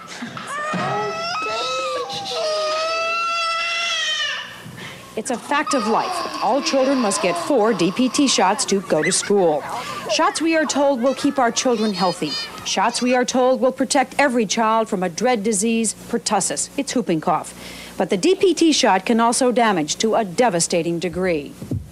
It's a fact of life. All children must get four D P T shots to go to school. Shots, we are told, will keep our children healthy. Shots, we are told, will protect every child from a dread disease, pertussis. It's whooping cough. But the D P T shot can also damage to a devastating degree.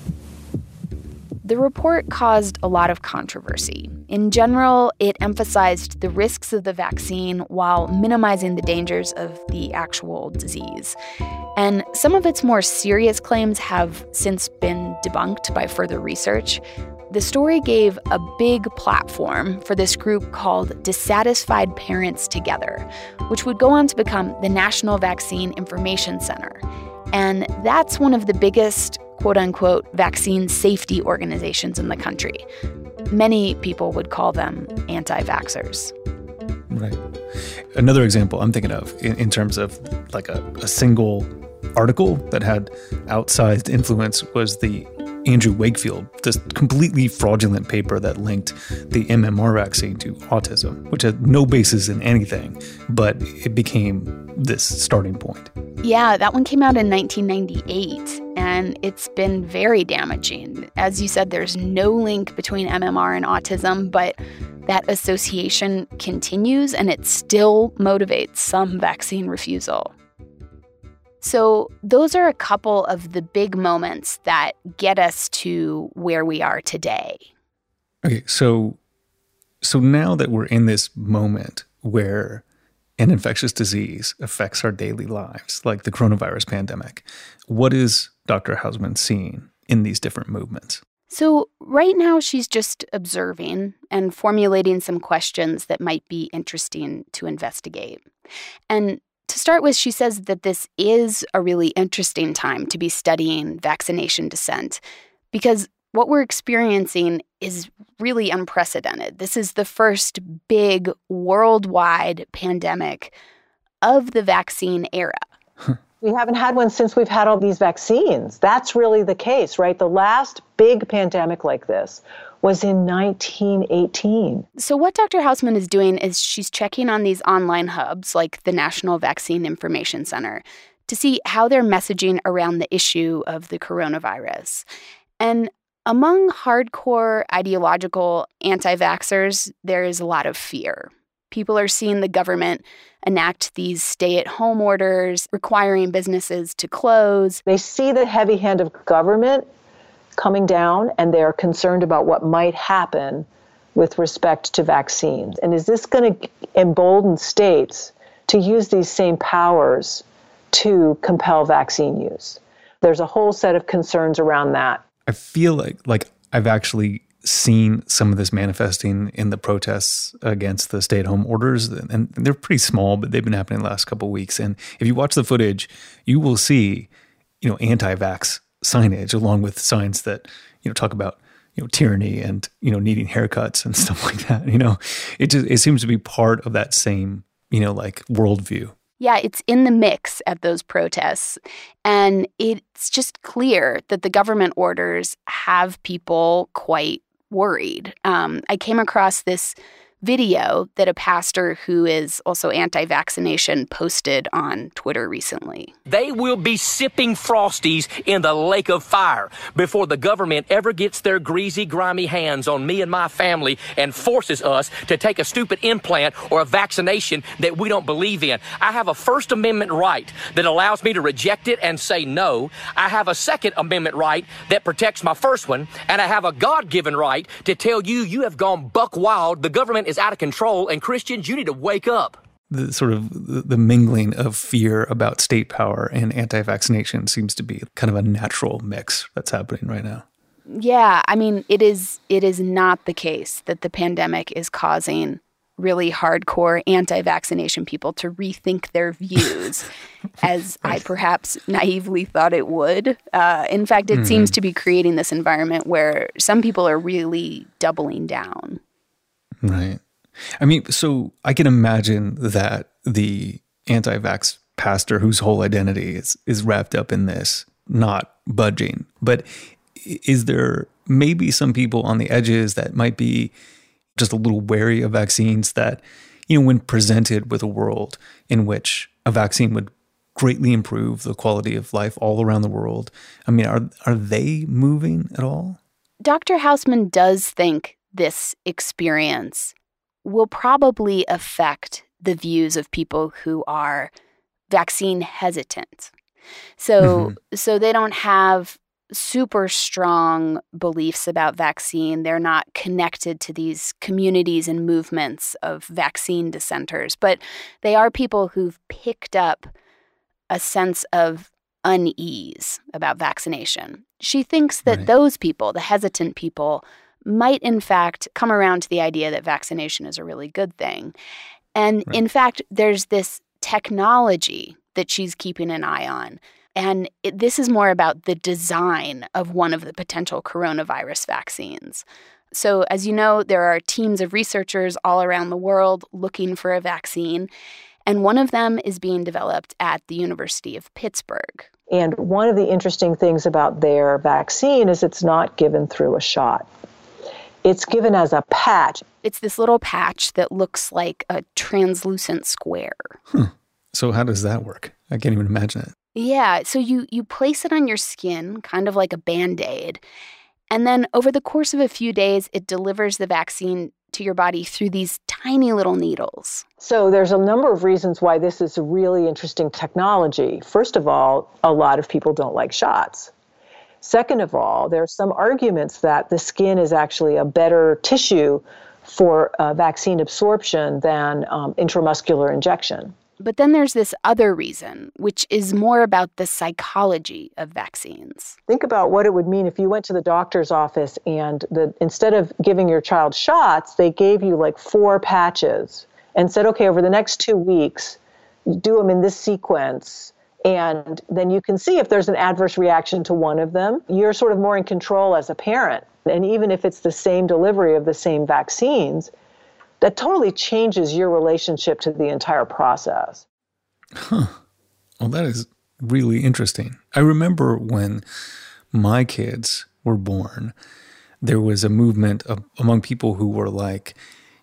The report caused a lot of controversy. In general, it emphasized the risks of the vaccine while minimizing the dangers of the actual disease. And some of its more serious claims have since been debunked by further research. The story gave a big platform for this group called Dissatisfied Parents Together, which would go on to become the National Vaccine Information Center. And that's one of the biggest, quote-unquote, vaccine safety organizations in the country. Many people would call them anti-vaxxers. Right. Another example I'm thinking of in, in terms of like a, a single article that had outsized influence was the Andrew Wakefield, this completely fraudulent paper that linked the M M R vaccine to autism, which had no basis in anything, but it became this starting point. Yeah, that one came out in nineteen ninety-eight, and it's been very damaging. As you said, there's no link between M M R and autism, but that association continues, and it still motivates some vaccine refusal. So those are a couple of the big moments that get us to where we are today. Okay, so so now that we're in this moment where an infectious disease affects our daily lives, like the coronavirus pandemic, what is Doctor Hausman seeing in these different movements? So right now she's just observing and formulating some questions that might be interesting to investigate. And to start with, she says that this is a really interesting time to be studying vaccination dissent because what we're experiencing is really unprecedented. This is the first big worldwide pandemic of the vaccine era. We haven't had one since we've had all these vaccines. That's really the case, right? The last big pandemic like this was in nineteen eighteen. So what Doctor Hausman is doing is she's checking on these online hubs like the National Vaccine Information Center to see how they're messaging around the issue of the coronavirus. And among hardcore ideological anti-vaxxers, there is a lot of fear. People are seeing the government enact these stay-at-home orders, requiring businesses to close. They see the heavy hand of government coming down, and they're concerned about what might happen with respect to vaccines. And is this going to embolden states to use these same powers to compel vaccine use? There's a whole set of concerns around that. I feel like like I've actually seen some of this manifesting in the protests against the stay-at-home orders, and they're pretty small, but they've been happening the last couple of weeks. And if you watch the footage, you will see, you know, anti-vax signage along with signs that, you know, talk about, you know, tyranny and, you know, needing haircuts and stuff like that. You know, it just, it seems to be part of that same, you know, like worldview. Yeah, it's in the mix at those protests. And it's just clear that the government orders have people quite worried. Um, I came across this video that a pastor who is also anti-vaccination posted on Twitter recently. They will be sipping Frosties in the lake of fire before the government ever gets their greasy, grimy hands on me and my family and forces us to take a stupid implant or a vaccination that we don't believe in. I have a First Amendment right that allows me to reject it and say no. I have a Second Amendment right that protects my first one. And I have a God-given right to tell you you have gone buck wild. The government is out of control, and Christians, you need to wake up. The sort of the, the mingling of fear about state power and anti-vaccination seems to be kind of a natural mix that's happening right now. Yeah, I mean, it is it is not the case that the pandemic is causing really hardcore anti-vaccination people to rethink their views as I perhaps naively thought it would. Uh, in fact, it mm. seems to be creating this environment where some people are really doubling down. Right. I mean, so I can imagine that the anti-vax pastor whose whole identity is, is wrapped up in this, not budging. But is there maybe some people on the edges that might be just a little wary of vaccines that, you know, when presented with a world in which a vaccine would greatly improve the quality of life all around the world, I mean, are are they moving at all? Doctor Hausman does think this experience will probably affect the views of people who are vaccine hesitant. So, mm-hmm. so they don't have super strong beliefs about vaccine. They're not connected to these communities and movements of vaccine dissenters, but they are people who've picked up a sense of unease about vaccination. She thinks that right. those people, the hesitant people, might in fact come around to the idea that vaccination is a really good thing. And right. in fact, there's this technology that she's keeping an eye on. And it, this is more about the design of one of the potential coronavirus vaccines. So as you know, there are teams of researchers all around the world looking for a vaccine. And one of them is being developed at the University of Pittsburgh. And one of the interesting things about their vaccine is it's not given through a shot. It's given as a patch. It's this little patch that looks like a translucent square. Huh. So how does that work? I can't even imagine it. Yeah, so you, you place it on your skin, kind of like a Band-Aid. And then over the course of a few days, it delivers the vaccine to your body through these tiny little needles. So there's a number of reasons why this is a really interesting technology. First of all, a lot of people don't like shots. Second of all, there are some arguments that the skin is actually a better tissue for uh, vaccine absorption than um, intramuscular injection. But then there's this other reason, which is more about the psychology of vaccines. Think about what it would mean if you went to the doctor's office and the, instead of giving your child shots, they gave you like four patches and said, okay, over the next two weeks, do them in this sequence. And then you can see if there's an adverse reaction to one of them. You're sort of more in control as a parent. And even if it's the same delivery of the same vaccines, that totally changes your relationship to the entire process. Huh. Well, that is really interesting. I remember when my kids were born, there was a movement of, among people who were like,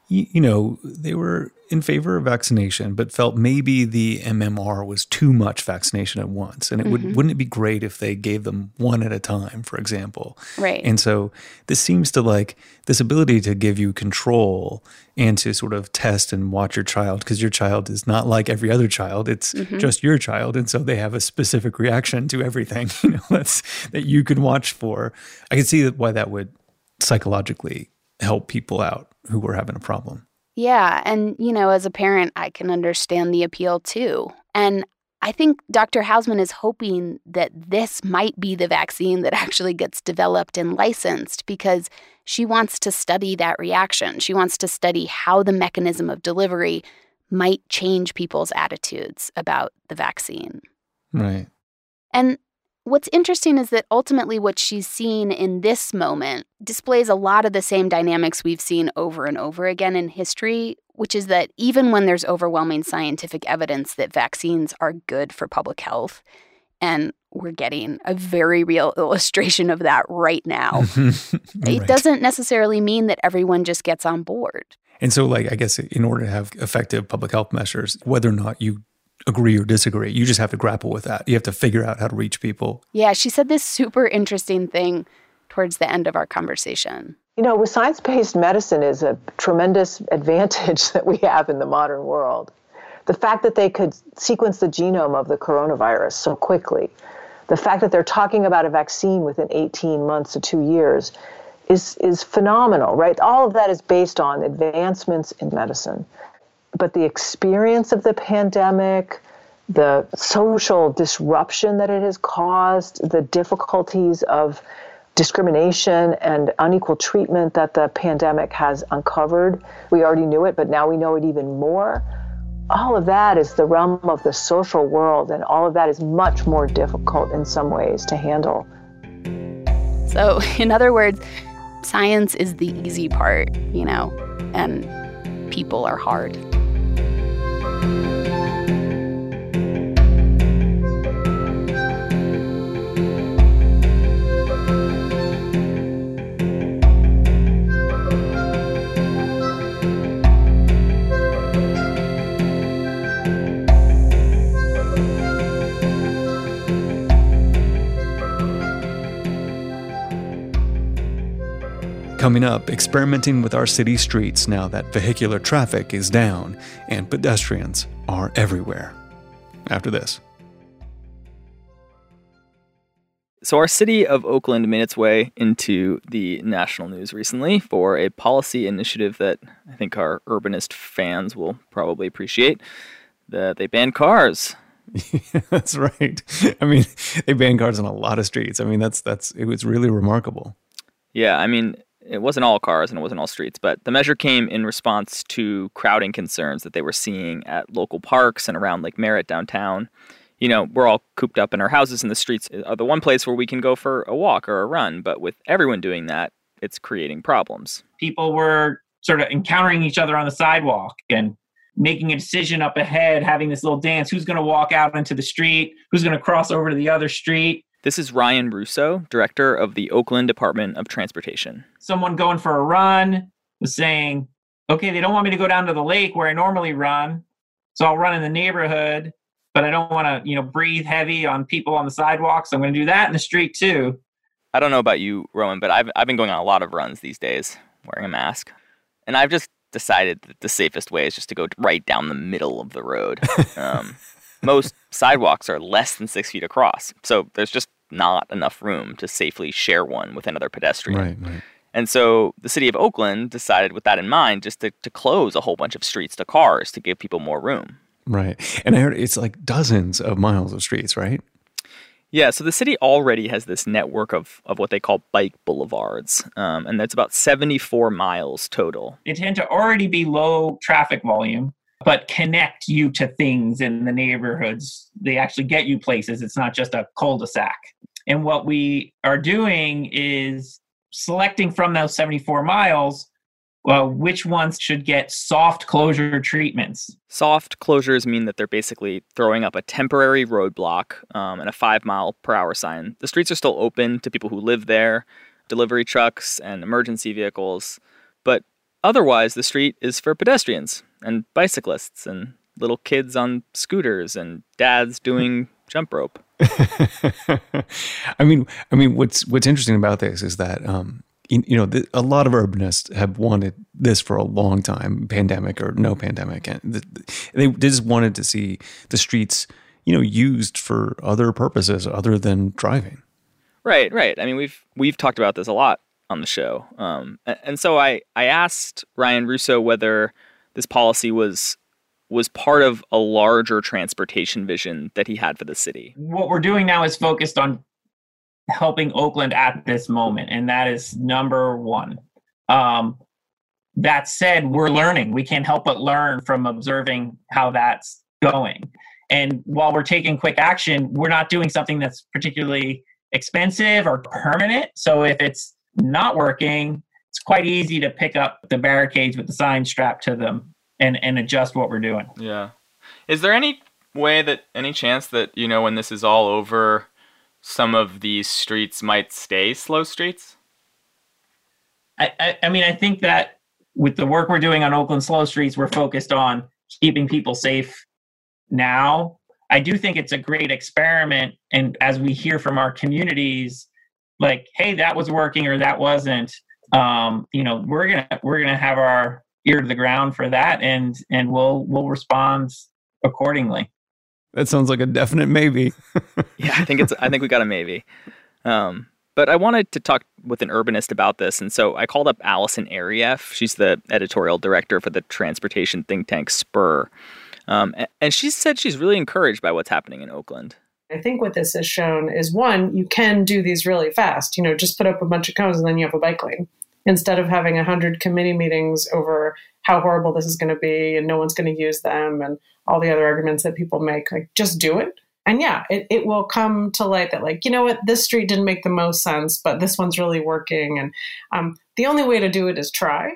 you, you know, they were in favor of vaccination, but felt maybe the M M R was too much vaccination at once. And it would, mm-hmm. wouldn't it be great if they gave them one at a time, for example? Right. And so this seems to like this ability to give you control and to sort of test and watch your child, because your child is not like every other child. It's mm-hmm. just your child. And so they have a specific reaction to everything, you know, that's, that you can watch for. I can see why that would psychologically help people out who were having a problem. Yeah. And, you know, as a parent, I can understand the appeal too. And I think Doctor Hausman is hoping that this might be the vaccine that actually gets developed and licensed, because she wants to study that reaction. She wants to study how the mechanism of delivery might change people's attitudes about the vaccine. Right. And what's interesting is that ultimately what she's seen in this moment displays a lot of the same dynamics we've seen over and over again in history, which is that even when there's overwhelming scientific evidence that vaccines are good for public health, and we're getting a very real illustration of that right now, right. It doesn't necessarily mean that everyone just gets on board. And so, like, I guess in order to have effective public health measures, whether or not you agree or disagree, you just have to grapple with that. You have to figure out how to reach people. Yeah, she said this super interesting thing towards the end of our conversation. You know, with science-based medicine is a tremendous advantage that we have in the modern world. The fact that they could sequence the genome of the coronavirus so quickly, the fact that they're talking about a vaccine within eighteen months to two years is, is phenomenal, right? All of that is based on advancements in medicine. But the experience of the pandemic, the social disruption that it has caused, the difficulties of discrimination and unequal treatment that the pandemic has uncovered, we already knew it, but now we know it even more. All of that is the realm of the social world, and all of that is much more difficult in some ways to handle. So, in other words, science is the easy part, you know, and people are hard. Coming up, experimenting with our city streets now that vehicular traffic is down and pedestrians are everywhere. After this. So our city of Oakland made its way into the national news recently for a policy initiative that I think our urbanist fans will probably appreciate. That they banned cars. Yeah, that's right. I mean, they banned cars on a lot of streets. I mean, that's that's it was really remarkable. Yeah, I mean, it wasn't all cars and it wasn't all streets, but the measure came in response to crowding concerns that they were seeing at local parks and around Lake Merritt downtown. You know, we're all cooped up in our houses, and the streets are the one place where we can go for a walk or a run. But with everyone doing that, it's creating problems. People were sort of encountering each other on the sidewalk and making a decision up ahead, having this little dance. Who's going to walk out into the street? Who's going to cross over to the other street? This is Ryan Russo, director of the Oakland Department of Transportation. Someone going for a run was saying, okay, they don't want me to go down to the lake where I normally run, so I'll run in the neighborhood, but I don't want to, you know, breathe heavy on people on the sidewalk, so I'm going to do that in the street too. I don't know about you, Rowan, but I've I've been going on a lot of runs these days wearing a mask, and I've just decided that the safest way is just to go right down the middle of the road. Um, most sidewalks are less than six feet across, so there's just not enough room to safely share one with another pedestrian. Right, right. And so the city of Oakland decided with that in mind just to, to close a whole bunch of streets to cars to give people more room. Right. And I heard it's like dozens of miles of streets, right? Yeah, so the city already has this network of, of what they call bike boulevards, um, and that's about seventy-four miles total. They tend to already be low traffic volume, but connect you to things in the neighborhoods. They actually get you places. It's not just a cul-de-sac. And what we are doing is selecting from those seventy-four miles, well, which ones should get soft closure treatments. Soft closures mean that they're basically throwing up a temporary roadblock um, and a five mile per hour sign. The streets are still open to people who live there, delivery trucks and emergency vehicles, but otherwise, the street is for pedestrians and bicyclists and little kids on scooters and dads doing jump rope. I mean, I mean, what's what's interesting about this is that um, you, you know the, a lot of urbanists have wanted this for a long time, pandemic or no pandemic, and the, they, they just wanted to see the streets, you know, used for other purposes other than driving. Right, right. I mean, we've we've talked about this a lot on the show, um, and, and so I I asked Ryan Russo whether this policy was. was part of a larger transportation vision that he had for the city. What we're doing now is focused on helping Oakland at this moment, and that is number one. Um, that said, we're learning. We can't help but learn from observing how that's going. And while we're taking quick action, we're not doing something that's particularly expensive or permanent. So if it's not working, it's quite easy to pick up the barricades with the sign strapped to them and, and adjust what we're doing. Yeah. Is there any way that, any chance that, you know, when this is all over, some of these streets might stay slow streets? I, I, I mean, I think that with the work we're doing on Oakland Slow Streets, we're focused on keeping people safe now. I do think it's a great experiment. And as we hear from our communities, like, hey, that was working or that wasn't, um, you know, we're going to, we're going to have our ear to the ground for that, and and we'll we'll respond accordingly. That sounds like a definite maybe. Yeah, I think it's I think we got a maybe. Um, but I wanted to talk with an urbanist about this, and so I called up Allison Arieff. She's the editorial director for the transportation think tank Spur, um, and she said she's really encouraged by what's happening in Oakland. I think what this has shown is, one, you can do these really fast. You know, just put up a bunch of cones and then you have a bike lane. Instead of having a hundred committee meetings over how horrible this is going to be and no one's going to use them and all the other arguments that people make, like, just do it. And yeah, it, it will come to light that, like, you know what, this street didn't make the most sense, but this one's really working. And um, the only way to do it is try.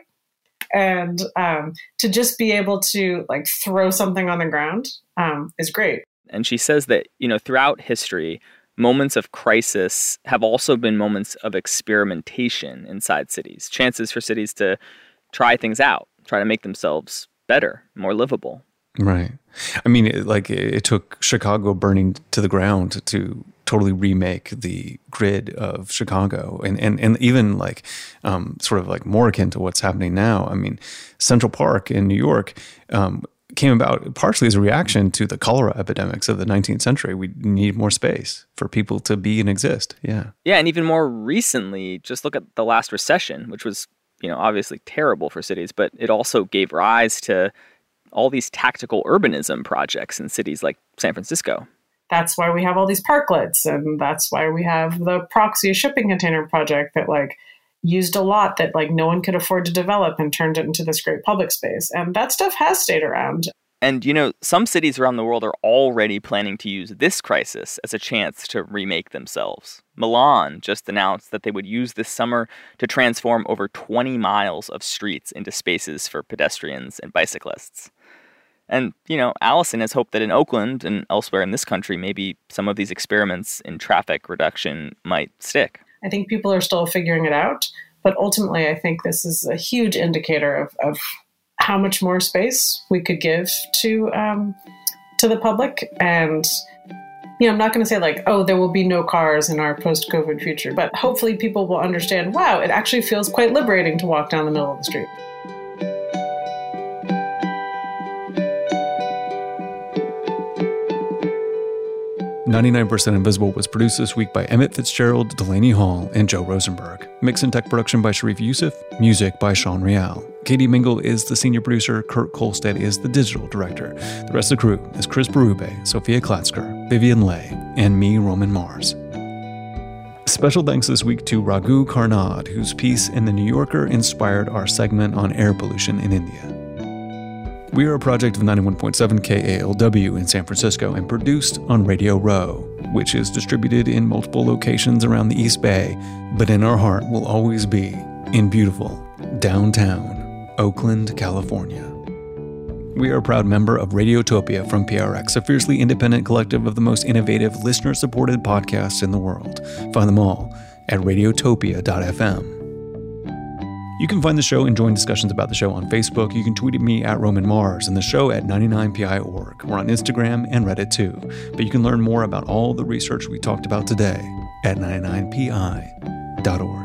And um, to just be able to, like, throw something on the ground um, is great. And she says that, you know, throughout history, moments of crisis have also been moments of experimentation inside cities, chances for cities to try things out, try to make themselves better, more livable. Right. I mean, it, like it took Chicago burning to the ground to totally remake the grid of Chicago, and and, and even like um, sort of like more akin to what's happening now. I mean, Central Park in New York um, came about partially as a reaction to the cholera epidemics of the nineteenth century. We need more space for people to be and exist. Yeah. Yeah. And even more recently, just look at the last recession, which was, you know, obviously terrible for cities, but it also gave rise to all these tactical urbanism projects in cities like San Francisco. That's why we have all these parklets, and that's why we have the Proxy shipping container project that, like, used a lot that, like, no one could afford to develop and turned it into this great public space. And that stuff has stayed around. And, you know, some cities around the world are already planning to use this crisis as a chance to remake themselves. Milan just announced that they would use this summer to transform over twenty miles of streets into spaces for pedestrians and bicyclists. And, you know, Allison has hoped that in Oakland and elsewhere in this country, maybe some of these experiments in traffic reduction might stick. I think people are still figuring it out, but ultimately I think this is a huge indicator of, of how much more space we could give to um, to the public. And, you know, I'm not going to say like, oh, there will be no cars in our post-COVID future, but hopefully people will understand, wow, it actually feels quite liberating to walk down the middle of the street. ninety-nine percent Invisible was produced this week by Emmett Fitzgerald, Delaney Hall, and Joe Rosenberg. Mix and tech production by Sharif Youssef. Music by Sean Real. Katie Mingle is the senior producer. Kurt Kolstedt is the digital director. The rest of the crew is Chris Berube, Sophia Klatzker, Vivian Leigh, and me, Roman Mars. Special thanks this week to Raghu Karnad, whose piece in The New Yorker inspired our segment on air pollution in India. We are a project of ninety-one point seven K A L W in San Francisco and produced on Radio Row, which is distributed in multiple locations around the East Bay, but in our heart will always be in beautiful downtown Oakland, California. We are a proud member of Radiotopia from P R X, a fiercely independent collective of the most innovative, listener-supported podcasts in the world. Find them all at radiotopia dot f m. You can find the show and join discussions about the show on Facebook. You can tweet at me at Roman Mars and the show at ninety-nine P I dot org. We're on Instagram and Reddit too. But you can learn more about all the research we talked about today at ninety-nine P I dot org.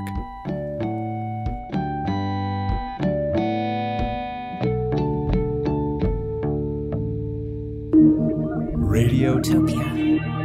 Radiotopia.